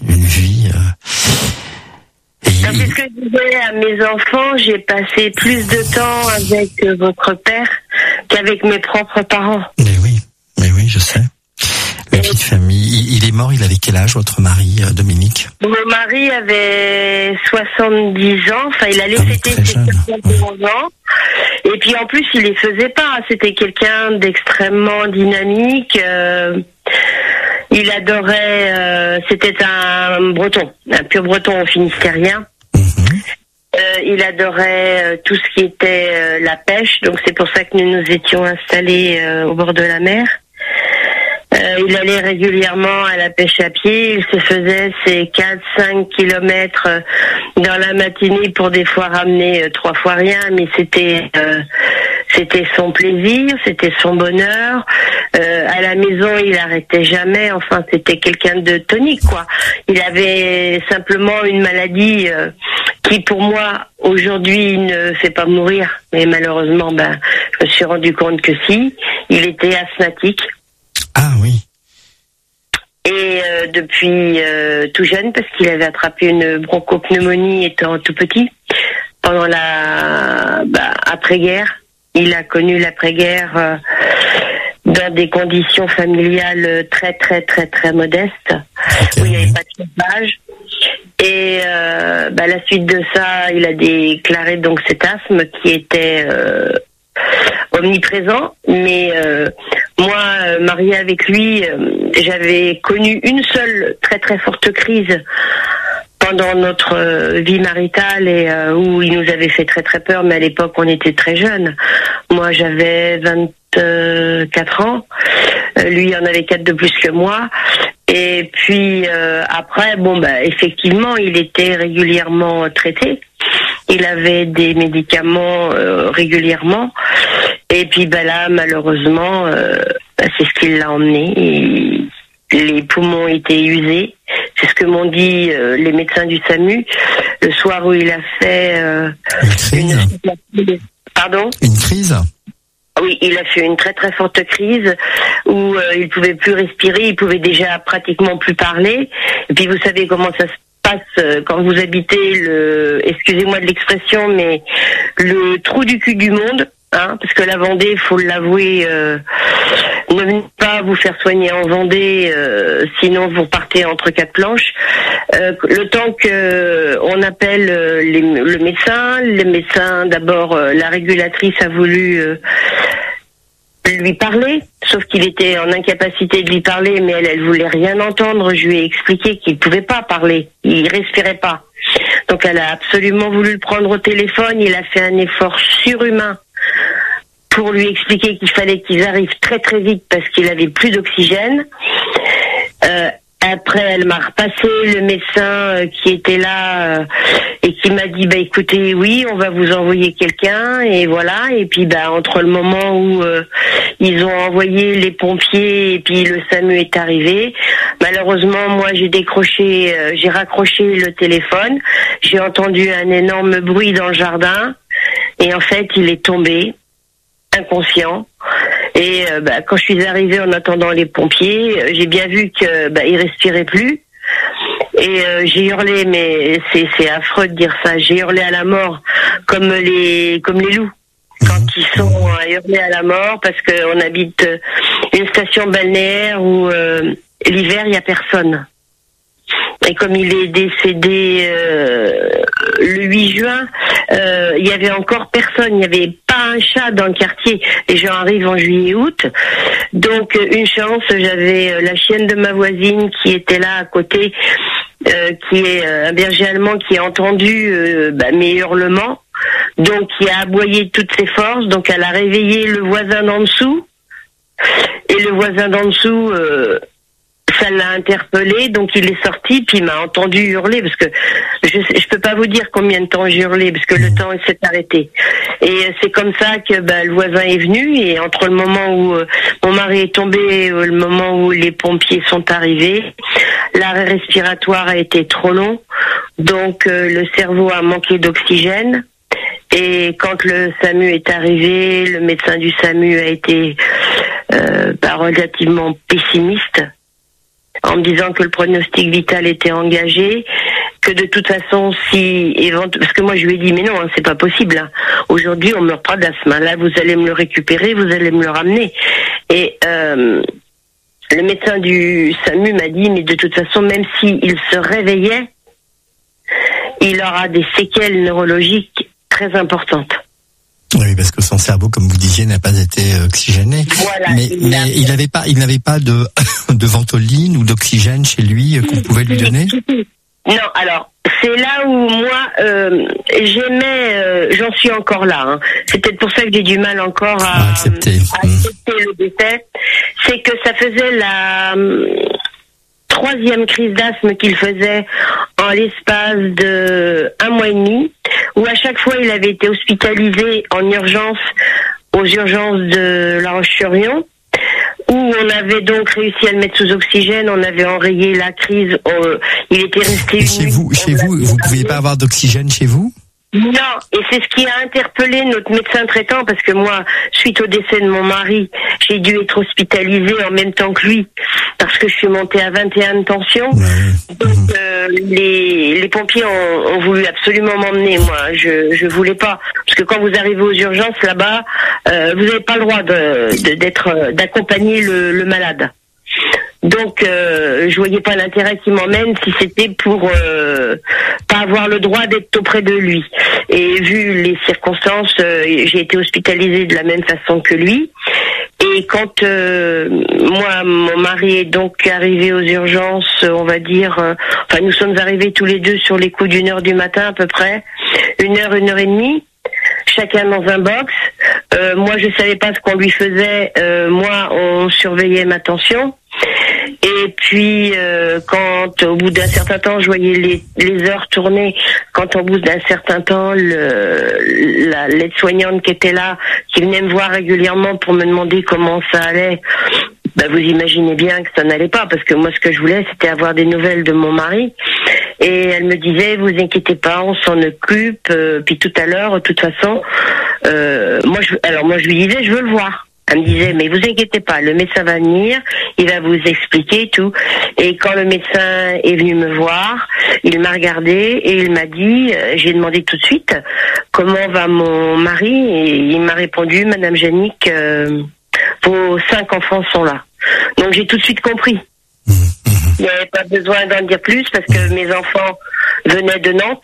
C'est ce que je disais à mes enfants, j'ai passé plus de temps avec votre père qu'avec mes propres parents. Mais oui, je sais. La vie de famille. Il est mort, il avait quel âge, votre mari, Dominique ? Mon mari avait 70 ans, enfin il allait fêter ses 71 ans. Et puis en plus, il les faisait pas, c'était quelqu'un d'extrêmement dynamique. Il adorait, c'était un breton, un pur breton finistérien. Il adorait tout ce qui était la pêche, donc c'est pour ça que nous nous étions installés au bord de la mer. Il allait régulièrement à la pêche à pied, il se faisait ses 4-5 kilomètres dans la matinée pour des fois ramener 3 fois rien, mais c'était son plaisir, c'était son bonheur. À la maison, il arrêtait jamais, enfin c'était quelqu'un de tonique, quoi. Il avait simplement une maladie qui pour moi aujourd'hui ne fait pas mourir, mais malheureusement je me suis rendu compte que si, il était asthmatique. Ah oui. Et depuis tout jeune, parce qu'il avait attrapé une bronchopneumonie étant tout petit, pendant la après-guerre, il a connu l'après-guerre dans des conditions familiales très très très très modestes, où il n'y avait pas de chauffage. Et la suite de ça, il a déclaré donc cet asthme qui était omniprésent, mais moi, mariée avec lui, j'avais connu une seule très très forte crise pendant notre vie maritale et où il nous avait fait très très peur, mais à l'époque on était très jeunes. Moi j'avais 24 ans, lui en avait 4 de plus que moi. Et puis après, effectivement, il était régulièrement traité. Il avait des médicaments régulièrement. Et puis là, malheureusement, c'est ce qui l'a emmené. Les poumons étaient usés. C'est ce que m'ont dit les médecins du SAMU le soir où il a fait Pardon ? Une crise ? Oui, il a fait une très très forte crise où il pouvait plus respirer, il pouvait déjà pratiquement plus parler. Et puis vous savez comment ça se passe quand vous habitez excusez-moi de l'expression, mais le trou du cul du monde, hein, parce que la Vendée, il faut l'avouer, ne venez pas vous faire soigner en Vendée, sinon vous partez entre 4 planches. Le temps que on appelle le médecin d'abord, la régulatrice a voulu lui parler, sauf qu'il était en incapacité de lui parler, mais elle voulait rien entendre. Je lui ai expliqué qu'il pouvait pas parler, il respirait pas. Donc elle a absolument voulu le prendre au téléphone, il a fait un effort surhumain pour lui expliquer qu'il fallait qu'ils arrivent très très vite parce qu'il avait plus d'oxygène. Après, elle m'a repassé le médecin qui était là et qui m'a dit écoutez, oui, on va vous envoyer quelqu'un et voilà. Et puis entre le moment où ils ont envoyé les pompiers et puis le SAMU est arrivé, malheureusement moi j'ai raccroché le téléphone, j'ai entendu un énorme bruit dans le jardin et en fait il est tombé inconscient. Et quand je suis arrivée en attendant les pompiers, j'ai bien vu que il respirait plus. Et j'ai hurlé, mais c'est affreux de dire ça. J'ai hurlé à la mort, comme les loups. Quand ils sont à hurler à la mort, parce qu'on habite une station balnéaire où l'hiver, il n'y a personne. Et comme il est décédé le 8 juin, il y avait encore personne, il n'y avait pas un chat dans le quartier. Les gens arrivent en juillet-août. Donc une chance, j'avais la chienne de ma voisine qui était là à côté, qui est un berger allemand, qui a entendu mes hurlements, donc qui a aboyé de toutes ses forces, donc elle a réveillé le voisin d'en dessous, et le voisin d'en dessous... ça l'a interpellé, donc il est sorti, puis il m'a entendu hurler, parce que je peux pas vous dire combien de temps j'ai hurlé, parce que le temps s'est arrêté. Et c'est comme ça que le voisin est venu, et entre le moment où mon mari est tombé et le moment où les pompiers sont arrivés, l'arrêt respiratoire a été trop long, donc le cerveau a manqué d'oxygène. Et quand le SAMU est arrivé, le médecin du SAMU a été relativement pessimiste, en me disant que le pronostic vital était engagé, que de toute façon, parce que moi je lui ai dit, mais non, c'est pas possible. Hein. Aujourd'hui, on meurt pas d'asthme. Là, vous allez me le récupérer, vous allez me le ramener. Et le médecin du SAMU m'a dit, mais de toute façon, même s'il se réveillait, il aura des séquelles neurologiques très importantes. Oui, parce que son cerveau, comme vous disiez, n'a pas été oxygéné. Voilà, mais il n'avait pas de ventoline ou d'oxygène chez lui qu'on pouvait lui donner. Non, alors c'est là où moi j'en suis encore là. Hein. C'est peut-être pour ça que j'ai du mal encore à accepter le décès. C'est que ça faisait la 3e crise d'asthme qu'il faisait en l'espace de 1 mois et demi, où à chaque fois il avait été hospitalisé en urgence aux urgences de La Roche-sur-Yon, où on avait donc réussi à le mettre sous oxygène, on avait enrayé la crise, il était resté Chez vous, vous pouviez pas avoir d'oxygène chez vous ? Non, et c'est ce qui a interpellé notre médecin traitant, parce que moi, suite au décès de mon mari, j'ai dû être hospitalisée en même temps que lui, parce que je suis montée à 21 de tension. Ouais. Donc les pompiers ont voulu absolument m'emmener, moi je voulais pas, parce que quand vous arrivez aux urgences là-bas, vous n'avez pas le droit d'accompagner le malade. Donc je voyais pas l'intérêt qu'il m'emmène si c'était pour pas avoir le droit d'être auprès de lui. Et vu les circonstances, j'ai été hospitalisée de la même façon que lui. Et quand moi, mon mari est donc arrivé aux urgences, on va dire, nous sommes arrivés tous les deux sur les coups d'1h du matin à peu près, 1h et demie, chacun dans un box. Moi, je savais pas ce qu'on lui faisait. Moi, on surveillait ma tension. Et puis, quand au bout d'un certain temps, je voyais les heures tourner, quand au bout d'un certain temps, la l'aide-soignante qui était là, qui venait me voir régulièrement pour me demander comment ça allait, vous imaginez bien que ça n'allait pas, parce que moi, ce que je voulais, c'était avoir des nouvelles de mon mari. Et elle me disait, vous inquiétez pas, on s'en occupe. Puis tout à l'heure, de toute façon, moi, je lui disais, je veux le voir. Elle me disait, mais vous inquiétez pas, le médecin va venir, il va vous expliquer tout. Et quand le médecin est venu me voir, il m'a regardé et il m'a dit, j'ai demandé tout de suite, comment va mon mari? Et il m'a répondu, Madame Jannick, vos 5 enfants sont là. Donc j'ai tout de suite compris. Il n'y avait pas besoin d'en dire plus, parce que mes enfants venaient de Nantes.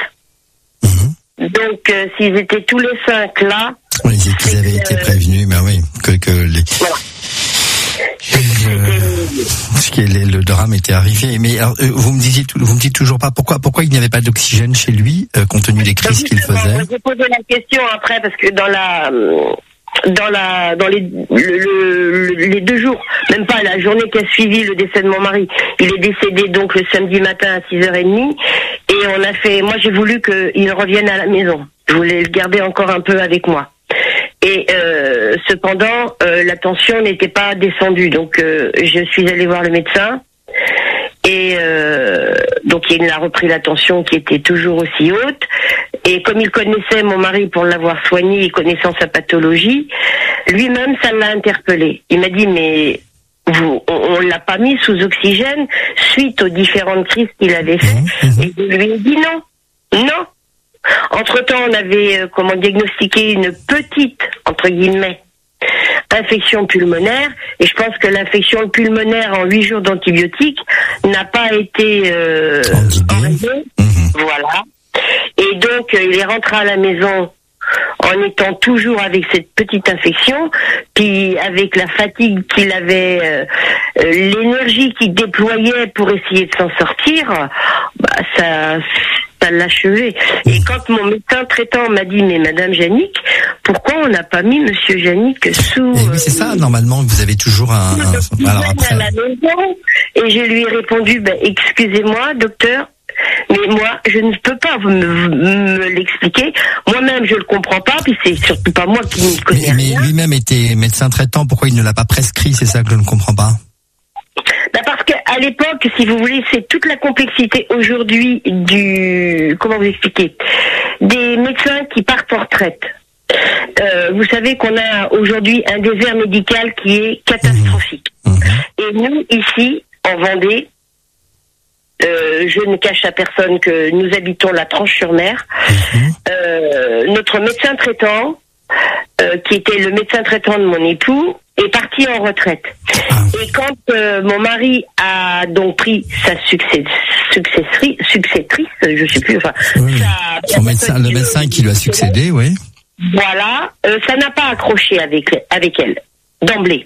Donc s'ils étaient tous les 5 là, oui, qu'ils avaient été prévenus, mais oui, voilà. Le drame était arrivé. Mais alors, vous me dites toujours pas pourquoi il n'y avait pas d'oxygène chez lui, compte tenu des crises qu'il faisait. J'ai posé la question après, parce que dans les 2 jours, même pas la journée qui a suivi le décès de mon mari, il est décédé donc le samedi matin à 6h30, et moi j'ai voulu qu'il revienne à la maison. Je voulais le garder encore un peu avec moi. Et cependant, la tension n'était pas descendue, donc je suis allée voir le médecin, et donc il a repris la tension qui était toujours aussi haute. Et comme il connaissait mon mari pour l'avoir soigné, connaissant sa pathologie, lui-même ça l'a interpellé. Il m'a dit, mais on l'a pas mis sous oxygène suite aux différentes crises qu'il avait fait. Et je lui ai dit non. Entre-temps, on avait diagnostiqué une petite, entre guillemets, infection pulmonaire, et je pense que l'infection pulmonaire en 8 jours d'antibiotiques n'a pas été enlevée. Voilà. Et donc, il est rentré à la maison en étant toujours avec cette petite infection, puis avec la fatigue qu'il avait, l'énergie qu'il déployait pour essayer de s'en sortir, ça l'achevait. Et quand mon médecin traitant m'a dit, mais Madame Jannick, pourquoi on n'a pas mis Monsieur Jannick sous... oui, c'est ça, normalement, vous avez toujours alors après... à la maison, et je lui ai répondu, excusez-moi, docteur, mais moi, je ne peux pas me l'expliquer. Moi-même, je le comprends pas, puis c'est surtout pas moi qui ne connais rien. Mais lui-même était médecin traitant, pourquoi il ne l'a pas prescrit? C'est ça que je ne comprends pas. Parce qu'à l'époque, si vous voulez, c'est toute la complexité aujourd'hui comment vous expliquer, des médecins qui partent en retraite. Vous savez qu'on a aujourd'hui un désert médical qui est catastrophique. Et nous, ici, en Vendée, je ne cache à personne que nous habitons la Tranche-sur-Mer. Notre médecin traitant, qui était le médecin traitant de mon époux, est parti en retraite. Et quand mon mari a donc pris sa successrice, je sais plus, le médecin qui lui a succédé, oui. Voilà, ça n'a pas accroché avec elle d'emblée.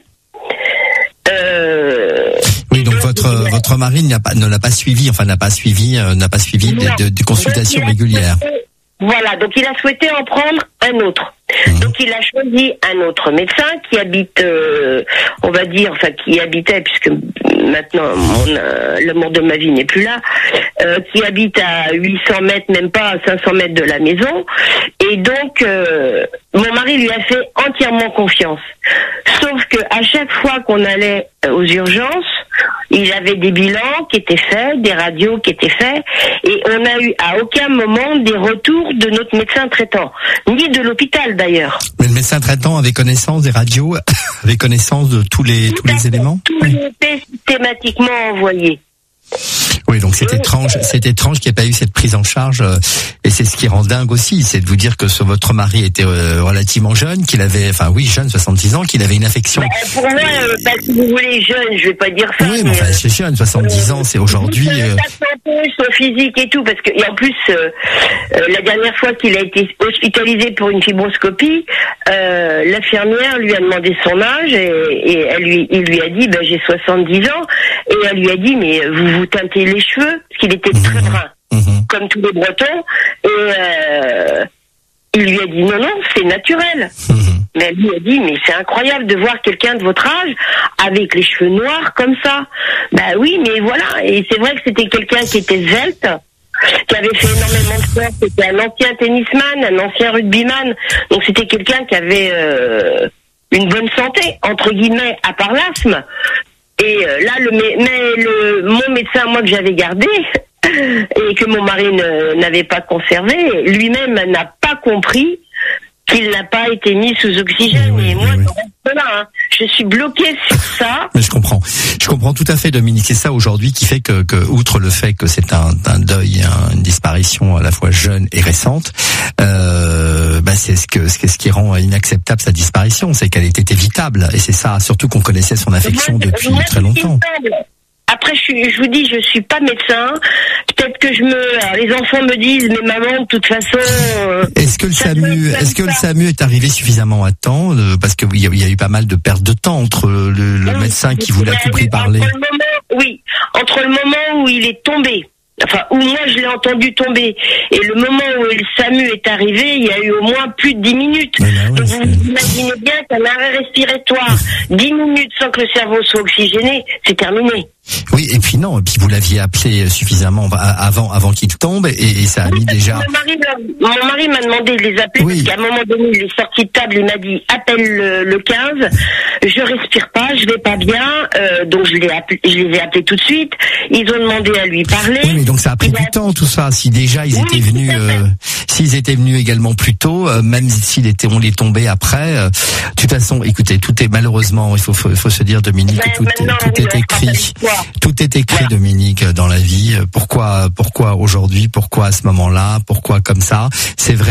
Oui, donc votre mari ne l'a pas suivi de consultations régulières. Voilà, donc il a souhaité en prendre un autre. Donc il a choisi un autre médecin qui habite, qui habitait, puisque maintenant l'amour de ma vie n'est plus là, qui habite à 800 mètres, même pas à 500 mètres de la maison. Et donc, mon mari lui a fait entièrement confiance. Sauf que à chaque fois qu'on allait aux urgences, il avait des bilans qui étaient faits, des radios qui étaient faits, et on n'a eu à aucun moment des retours de notre médecin traitant, ni de l'hôpital d'ailleurs. Mais le médecin traitant avait connaissance des radios, avait connaissance de tous les éléments. Tout était systématiquement envoyé. Oui, donc c'est étrange qu'il n'y ait pas eu cette prise en charge, et c'est ce qui rend dingue aussi, c'est de vous dire que votre mari était relativement jeune, qu'il avait, jeune, 70 ans, qu'il avait une affection. Pour moi, si vous voulez jeune, je vais pas dire ça. Oui, mais c'est jeune, 70 ans, c'est aujourd'hui. Son physique et tout, parce que, et en plus, la dernière fois qu'il a été hospitalisé pour une fibroscopie, l'infirmière lui a demandé son âge, et il lui a dit, j'ai 70 ans, et elle lui a dit, mais vous teintez les cheveux, parce qu'il était très brun, comme tous les Bretons, et il lui a dit non, c'est naturel. Mais elle lui a dit, mais c'est incroyable de voir quelqu'un de votre âge avec les cheveux noirs comme ça. Oui, mais voilà, et c'est vrai que c'était quelqu'un qui était svelte, qui avait fait énormément de sport, c'était un ancien tennisman, un ancien rugbyman, donc c'était quelqu'un qui avait une bonne santé, entre guillemets, à part l'asthme. Et là, mon médecin, moi, que j'avais gardé, et que mon mari n'avait pas conservé, lui-même n'a pas compris qu'il n'a pas été mis sous oxygène. Oui, et moi, je reste là, je suis bloquée sur ça. Mais je comprends tout à fait, Dominique. C'est ça aujourd'hui qui fait que outre le fait que c'est un deuil, une disparition à la fois jeune et récente, c'est ce qui rend inacceptable sa disparition, c'est qu'elle était évitable. Et c'est ça, surtout qu'on connaissait son affection depuis très longtemps. Après, je vous dis, je suis pas médecin. Peut-être que les enfants me disent, mais maman, de toute façon. Est-ce que le SAMU est arrivé suffisamment à temps, parce qu'il y a eu pas mal de pertes de temps entre le médecin qui voulait à tout prix parler. Entre le moment où il est tombé, où moi je l'ai entendu tomber, et le moment où le SAMU est arrivé, il y a eu au moins plus de 10 minutes. Donc vous imaginez bien qu'un arrêt respiratoire, 10 minutes sans que le cerveau soit oxygéné, c'est terminé. Oui, et puis non, et puis vous l'aviez appelé suffisamment avant qu'il tombe, et ça a mis déjà... Mon mari m'a demandé de les appeler, parce qu'à un moment donné, il est sorti de table, il m'a dit, appelle le 15, je respire pas, je vais pas bien, donc je les ai appelés tout de suite, ils ont demandé à lui parler. Oui, mais donc ça a pris du temps, tout ça. Si déjà ils étaient venus, s'ils étaient venus également plus tôt, même on les tombait après, de toute façon, écoutez, tout est malheureusement, il faut se dire, Dominique, tout est écrit. Tout est écrit, voilà. Dominique, dans la vie. Pourquoi aujourd'hui? Pourquoi à ce moment-là? Pourquoi comme ça? C'est vrai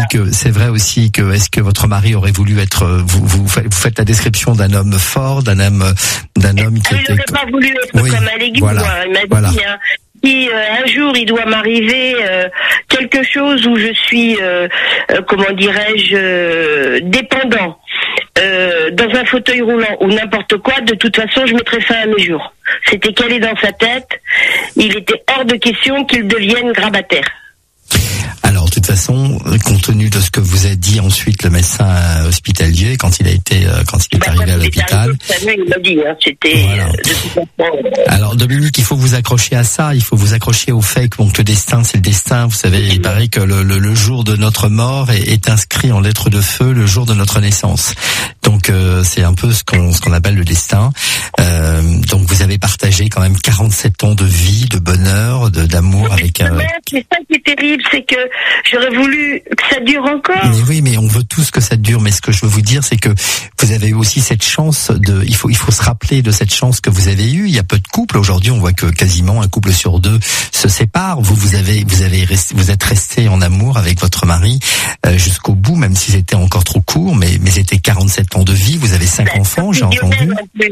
aussi que est-ce que votre mari aurait voulu être, vous faites la description d'un homme fort, d'un homme qui était... Il n'aurait pas voulu être comme un légume, voilà, il m'a dit, hein. Si un jour il doit m'arriver quelque chose où je suis, comment dirais-je, dépendant, dans un fauteuil roulant ou n'importe quoi, de toute façon je mettrai fin à mes jours. C'était calé dans sa tête, il était hors de question qu'il devienne grabataire. Alors, de toute façon, compte tenu de ce que vous a dit ensuite le médecin hospitalier quand il est arrivé à l'hôpital. Il m'a dit, hein, c'était. Voilà. Alors, Dominique, il faut vous accrocher à ça. Il faut vous accrocher au fait que le destin, c'est le destin. Vous savez, il paraît que le jour de notre mort est inscrit en lettres de feu le jour de notre naissance. Donc, c'est un peu ce qu'on appelle le destin. Donc, vous avez partagé quand même 47 ans de vie, de bonheur, d'amour avec un. C'est ça qui est terrible, c'est que j'aurais voulu que ça dure encore. Mais oui, mais on veut tous que ça dure. Mais ce que je veux vous dire, c'est que vous avez aussi cette chance il faut se rappeler de cette chance que vous avez eue. Il y a peu de couples aujourd'hui. On voit que quasiment un couple sur deux se sépare. Vous êtes resté en amour avec votre mari jusqu'au bout, même si c'était encore trop court. Mais c'était 47 ans de vie. Vous avez 5 enfants, j'ai entendu.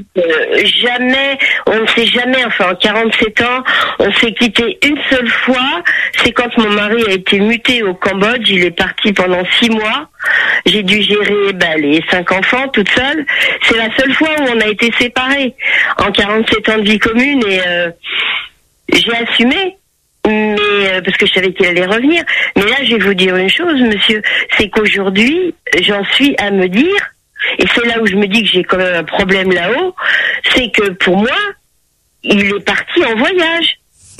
Jamais, on ne s'est jamais, enfin, en 47 ans, on s'est quitté une seule fois. C'est quand mon mari a été muté au Cambodge. Il est parti pendant 6 mois. J'ai dû gérer les 5 enfants toute seule. C'est la seule fois où on a été séparés en 47 ans de vie commune, et j'ai assumé. Mais parce que je savais qu'il allait revenir. Mais là, je vais vous dire une chose, monsieur, c'est qu'aujourd'hui, j'en suis à me dire, et c'est là où je me dis que j'ai quand même un problème là-haut, c'est que pour moi, il est parti en voyage.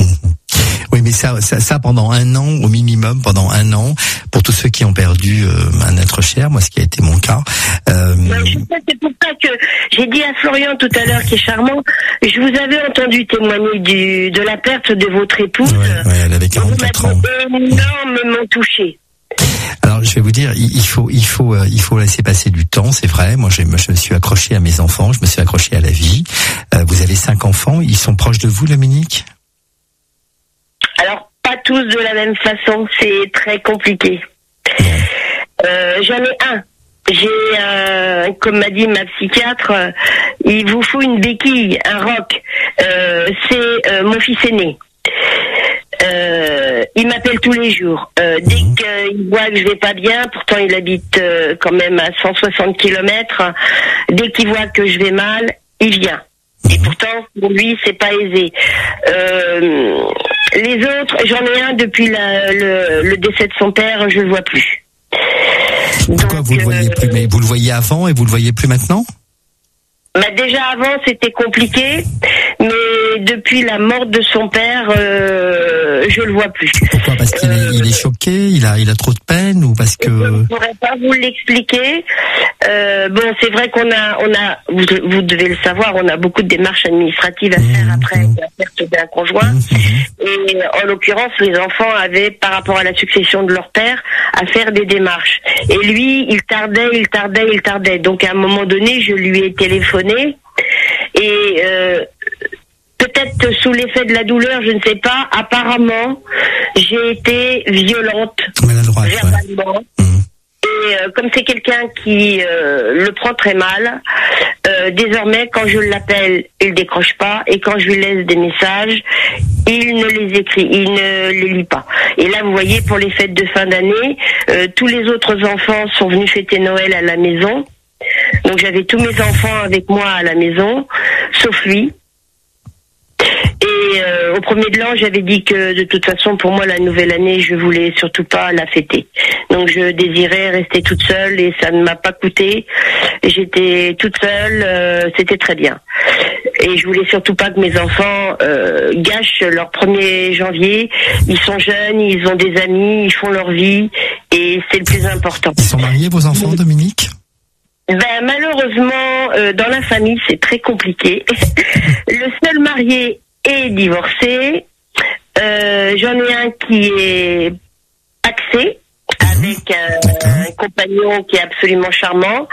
Oui, mais ça pendant 1 an, au minimum, pendant 1 an, pour tous ceux qui ont perdu un être cher, moi, ce qui a été mon cas. C'est pour ça que j'ai dit à Florian tout à l'heure, qui est charmant, je vous avais entendu témoigner de la perte de votre épouse. Oui, elle avait 44 ans. Vous m'avez énormément touché. Alors, je vais vous dire, il faut laisser passer du temps, c'est vrai. Moi, je me suis accroché à mes enfants, je me suis accroché à la vie. Vous avez 5 enfants, ils sont proches de vous, Dominique? Alors, pas tous de la même façon, c'est très compliqué. J'en ai un. J'ai, comme m'a dit ma psychiatre, il vous faut une béquille, un roc. C'est mon fils aîné. Il m'appelle tous les jours. Dès qu'il voit que je vais pas bien, pourtant il habite quand même à 160 km, dès qu'il voit que je vais mal, il vient. Et pourtant, pour lui, c'est pas aisé. Les autres, j'en ai un depuis le décès de son père, je le vois plus. Pourquoi vous le voyez plus? Mais vous le voyez avant et vous le voyez plus maintenant? Déjà avant, c'était compliqué, mais depuis la mort de son père, je le vois plus. Pourquoi? Parce qu'il est choqué, il a trop de peine, ou parce que... Je ne pourrais pas vous l'expliquer. C'est vrai qu'on a, vous devez le savoir, on a beaucoup de démarches administratives à faire après la perte d'un conjoint. Et en l'occurrence, les enfants avaient, par rapport à la succession de leur père, à faire des démarches. Et lui, il tardait. Donc à un moment donné, je lui ai téléphoné. Et peut-être sous l'effet de la douleur, je ne sais pas, apparemment, j'ai été violente, maladroite, verbalement. Et comme c'est quelqu'un qui le prend très mal, désormais, quand je l'appelle, il décroche pas, et quand je lui laisse des messages, il ne les écrit, il ne les lit pas. Et là, vous voyez, pour les fêtes de fin d'année, tous les autres enfants sont venus fêter Noël à la maison. Donc j'avais tous mes enfants avec moi à la maison, sauf lui. Et au premier de l'an, j'avais dit que de toute façon, pour moi, la nouvelle année, je voulais surtout pas la fêter. Donc je désirais rester toute seule et ça ne m'a pas coûté. J'étais toute seule, c'était très bien. Et je voulais surtout pas que mes enfants gâchent leur 1er janvier. Ils sont jeunes, ils ont des amis, ils font leur vie et c'est le plus important. Ils sont mariés, vos enfants, Dominique ? Malheureusement, dans la famille, c'est très compliqué. Le seul marié est divorcé. J'en ai un qui est paxé avec un compagnon qui est absolument charmant.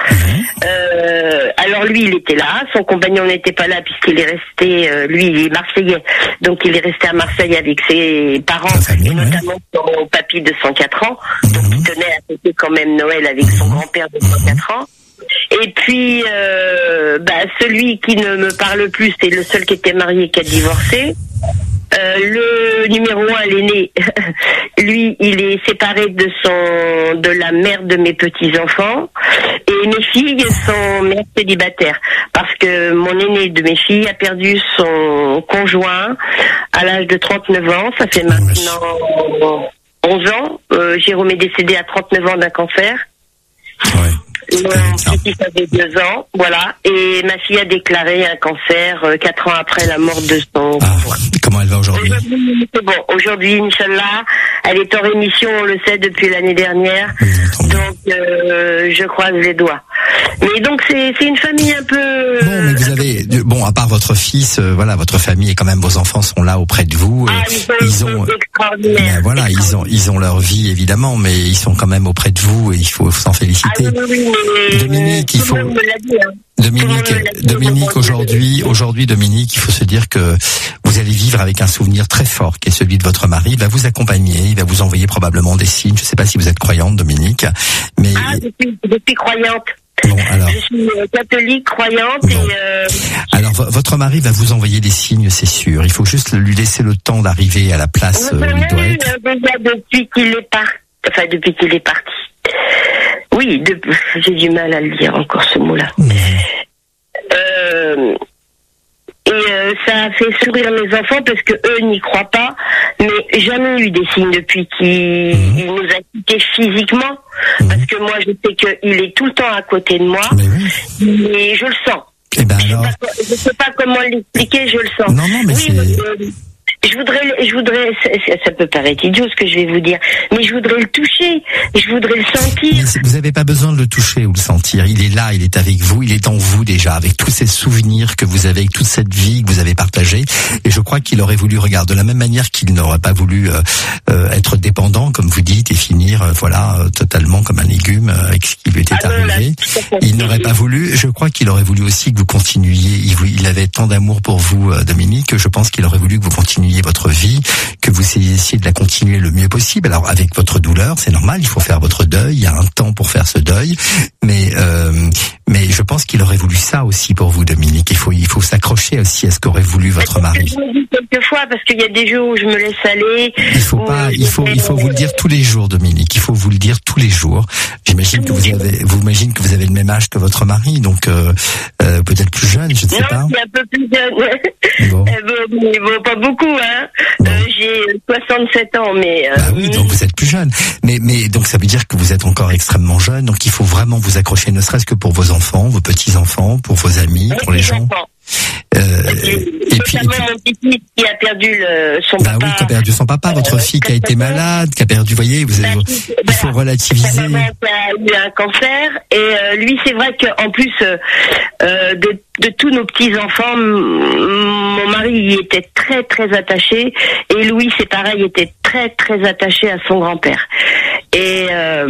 Alors lui, il était là. Son compagnon n'était pas là puisqu'il est resté, lui, il est marseillais. Donc il est resté à Marseille avec ses parents, et notamment son papy de 104 ans. Donc il tenait à fêter quand même Noël avec son grand-père de 104 ans. Et puis, celui qui ne me parle plus, c'est le seul qui était marié qui a divorcé. Le numéro 1, l'aîné, lui, il est séparé de la mère de mes petits-enfants. Et mes filles sont mères célibataires. Parce que mon aîné de mes filles a perdu son conjoint à l'âge de 39 ans. Ça fait maintenant 11 ans. Jérôme est décédé à 39 ans d'un cancer. Ouais. Mon petit avait 2 ans, voilà, et ma fille a déclaré un cancer 4 ans après la mort de son conjoint. Comment elle va aujourd'hui ? C'est bon, aujourd'hui, Inch'Allah, elle est en rémission, on le sait, depuis l'année dernière, donc je croise les doigts. Mais donc c'est une famille un peu... Bon, mais vous avez... Bon, à part votre fils, voilà, votre famille et quand même vos enfants sont là auprès de vous. Ils ont extraordinaire. Voilà, ils ont leur vie évidemment, mais ils sont quand même auprès de vous et il faut s'en féliciter. Dominique, il faut... Dominique, aujourd'hui, Dominique, il faut se dire que vous allez vivre avec un souvenir très fort, qui est celui de votre mari. Il va vous accompagner, il va vous envoyer probablement des signes. Je ne sais pas si vous êtes croyante, Dominique, mais... Je suis croyante. Bon, alors... Je suis catholique, croyante, bon. et... Alors, votre mari va vous envoyer des signes, c'est sûr. Il faut juste lui laisser le temps d'arriver à la place où il doit être. Déjà depuis qu'il est parti. Oui, j'ai du mal à le dire encore ce mot-là. Ça a fait sourire mes enfants parce que eux n'y croient pas, mais j'en ai eu des signes depuis qu'il nous a quittés physiquement, parce que moi je sais qu'il est tout le temps à côté de moi, mais je le sens. Eh ben alors... Je sais pas comment l'expliquer, je le sens. Non, mais je voudrais, ça peut paraître idiot ce que je vais vous dire, mais je voudrais le toucher, je voudrais le sentir. Mais vous n'avez pas besoin de le toucher ou le sentir. Il est là, il est avec vous, il est en vous déjà, avec tous ces souvenirs que vous avez, avec toute cette vie que vous avez partagée. Et je crois qu'il aurait voulu, regarder de la même manière qu'il n'aurait pas voulu être dépendant, comme vous dites, et finir, totalement comme un légume avec ce qui lui était arrivé. Il n'aurait pas voulu. Je crois qu'il aurait voulu aussi que vous continuiez. Il avait tant d'amour pour vous, Dominique, que je pense qu'il aurait voulu que vous continuiez votre vie, que vous essayez de la continuer le mieux possible. Alors avec votre douleur, c'est normal, il faut faire votre deuil, il y a un temps pour faire ce deuil, mais je pense qu'il aurait voulu ça aussi pour vous, Dominique. Il faut s'accrocher aussi à ce qu'aurait voulu votre mari. Je me dis quelquefois parce qu'il y a des jours où je me laisse aller. Il faut vous le dire tous les jours, Dominique. Il faut vous le dire tous les jours. J'imagine que vous avez le même âge que votre mari, donc peut-être plus jeune, je ne sais pas. Non, c'est un peu plus jeune. Bon. Pas beaucoup, hein. J'ai 67 ans, mais... oui, donc vous êtes plus jeune. Mais donc ça veut dire que vous êtes encore extrêmement jeune, donc il faut vraiment vous accrocher, ne serait-ce que pour vos enfants, vos petits-enfants, pour vos amis, pour les gens. Et puis mon petit-fils qui a perdu son papa. Oui, qui a perdu son papa, votre fille qui a été malade, qui a perdu, voyez, il faut relativiser. Ma maman qui a eu un cancer, et lui, c'est vrai qu'en plus de tous nos petits-enfants, mon mari y était très, très attaché, et Louis, c'est pareil, était très, très attaché à son grand-père. Et...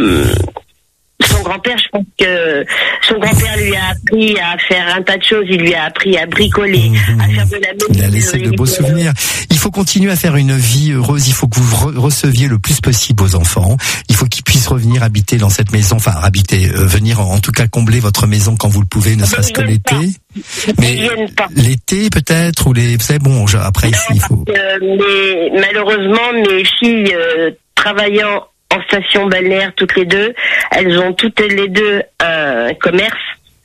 son grand-père, je pense que son grand-père lui a appris à faire un tas de choses. Il lui a appris à bricoler, à faire de la menuiserie. Il a laissé de beaux souvenirs. Il faut continuer à faire une vie heureuse. Il faut que vous receviez le plus possible vos enfants. Il faut qu'ils puissent revenir habiter dans cette maison. Enfin, venir en tout cas combler votre maison quand vous le pouvez, ne serait-ce que l'été. Mais l'été peut-être, ou vous savez, bon, après ici, il faut... mais malheureusement, mes filles travaillant en station balnéaire toutes les deux, elles ont toutes les deux un commerce.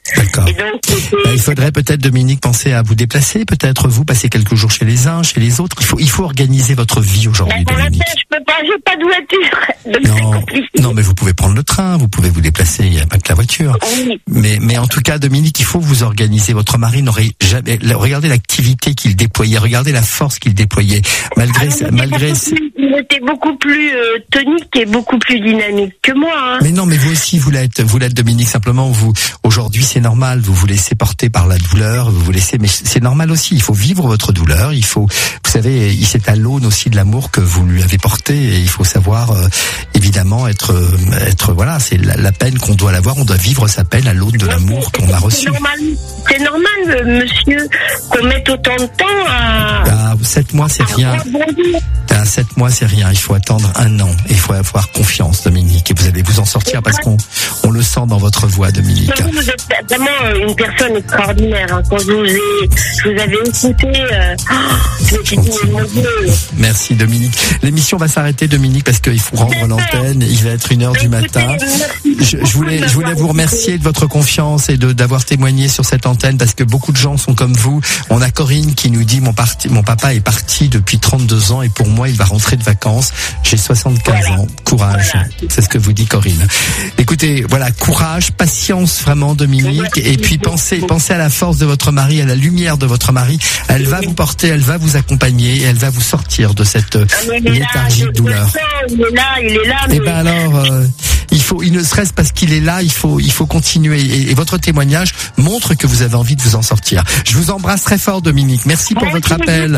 D'accord. Il faudrait peut-être, Dominique, penser à vous déplacer, peut-être vous passer quelques jours chez les uns, chez les autres. Il faut organiser votre vie aujourd'hui, Dominique. Je peux pas, j'ai pas de voiture. Non, mais vous pouvez prendre le train, vous pouvez vous déplacer, il n'y a pas que la voiture. Oui. Mais en tout cas, Dominique, il faut vous organiser. Votre mari n'aurait jamais, regardez l'activité qu'il déployait, regardez la force qu'il déployait. Il était beaucoup plus tonique et beaucoup plus dynamique que moi. Hein. Mais non, mais vous aussi, vous l'êtes, Dominique. Simplement, aujourd'hui, c'est normal. Vous vous laissez porter par la douleur, mais c'est normal aussi. Il faut vivre votre douleur. Vous savez, c'est à l'aune aussi de l'amour que vous lui avez porté, et il faut savoir, évidemment, voilà, c'est la peine qu'on doit l'avoir. On doit vivre sa peine à l'aune de l'amour qu'on a reçu. C'est normal, monsieur, qu'on mette autant de temps à... 7 mois, c'est rien. 7 mois, c'est rien. Il faut attendre 1 an. Et il faut avoir confiance, Dominique. Et vous allez vous en sortir parce qu'on le sent dans votre voix, Dominique. Vous êtes vraiment une personne extraordinaire. Hein. Quand je vous avais écouté, je me suis dit, mon Dieu. Merci, Dominique. L'émission va s'arrêter, Dominique, parce qu'il faut rendre l'antenne. Il va être 1h du matin. Je voulais vous remercier de votre confiance et d'avoir témoigné sur cette antenne, parce que beaucoup de gens sont comme vous. On a Corinne qui nous dit, mon papa est parti depuis 32 ans et pour moi, il va rentrer de vacances. J'ai 75 ans. Courage. C'est ce que vous dit Corinne. Écoutez, voilà, courage, patience vraiment, Dominique. Et puis pensez à la force de votre mari, à la lumière de votre mari. Elle va vous porter, elle va vous accompagner et elle va vous sortir de cette léthargie de douleur. Il est là. Et ben alors, il ne serait-ce parce qu'il est là, il faut continuer. Et votre témoignage montre que vous avez envie de vous en sortir. Je vous embrasse très fort, Dominique. Merci pour votre appel.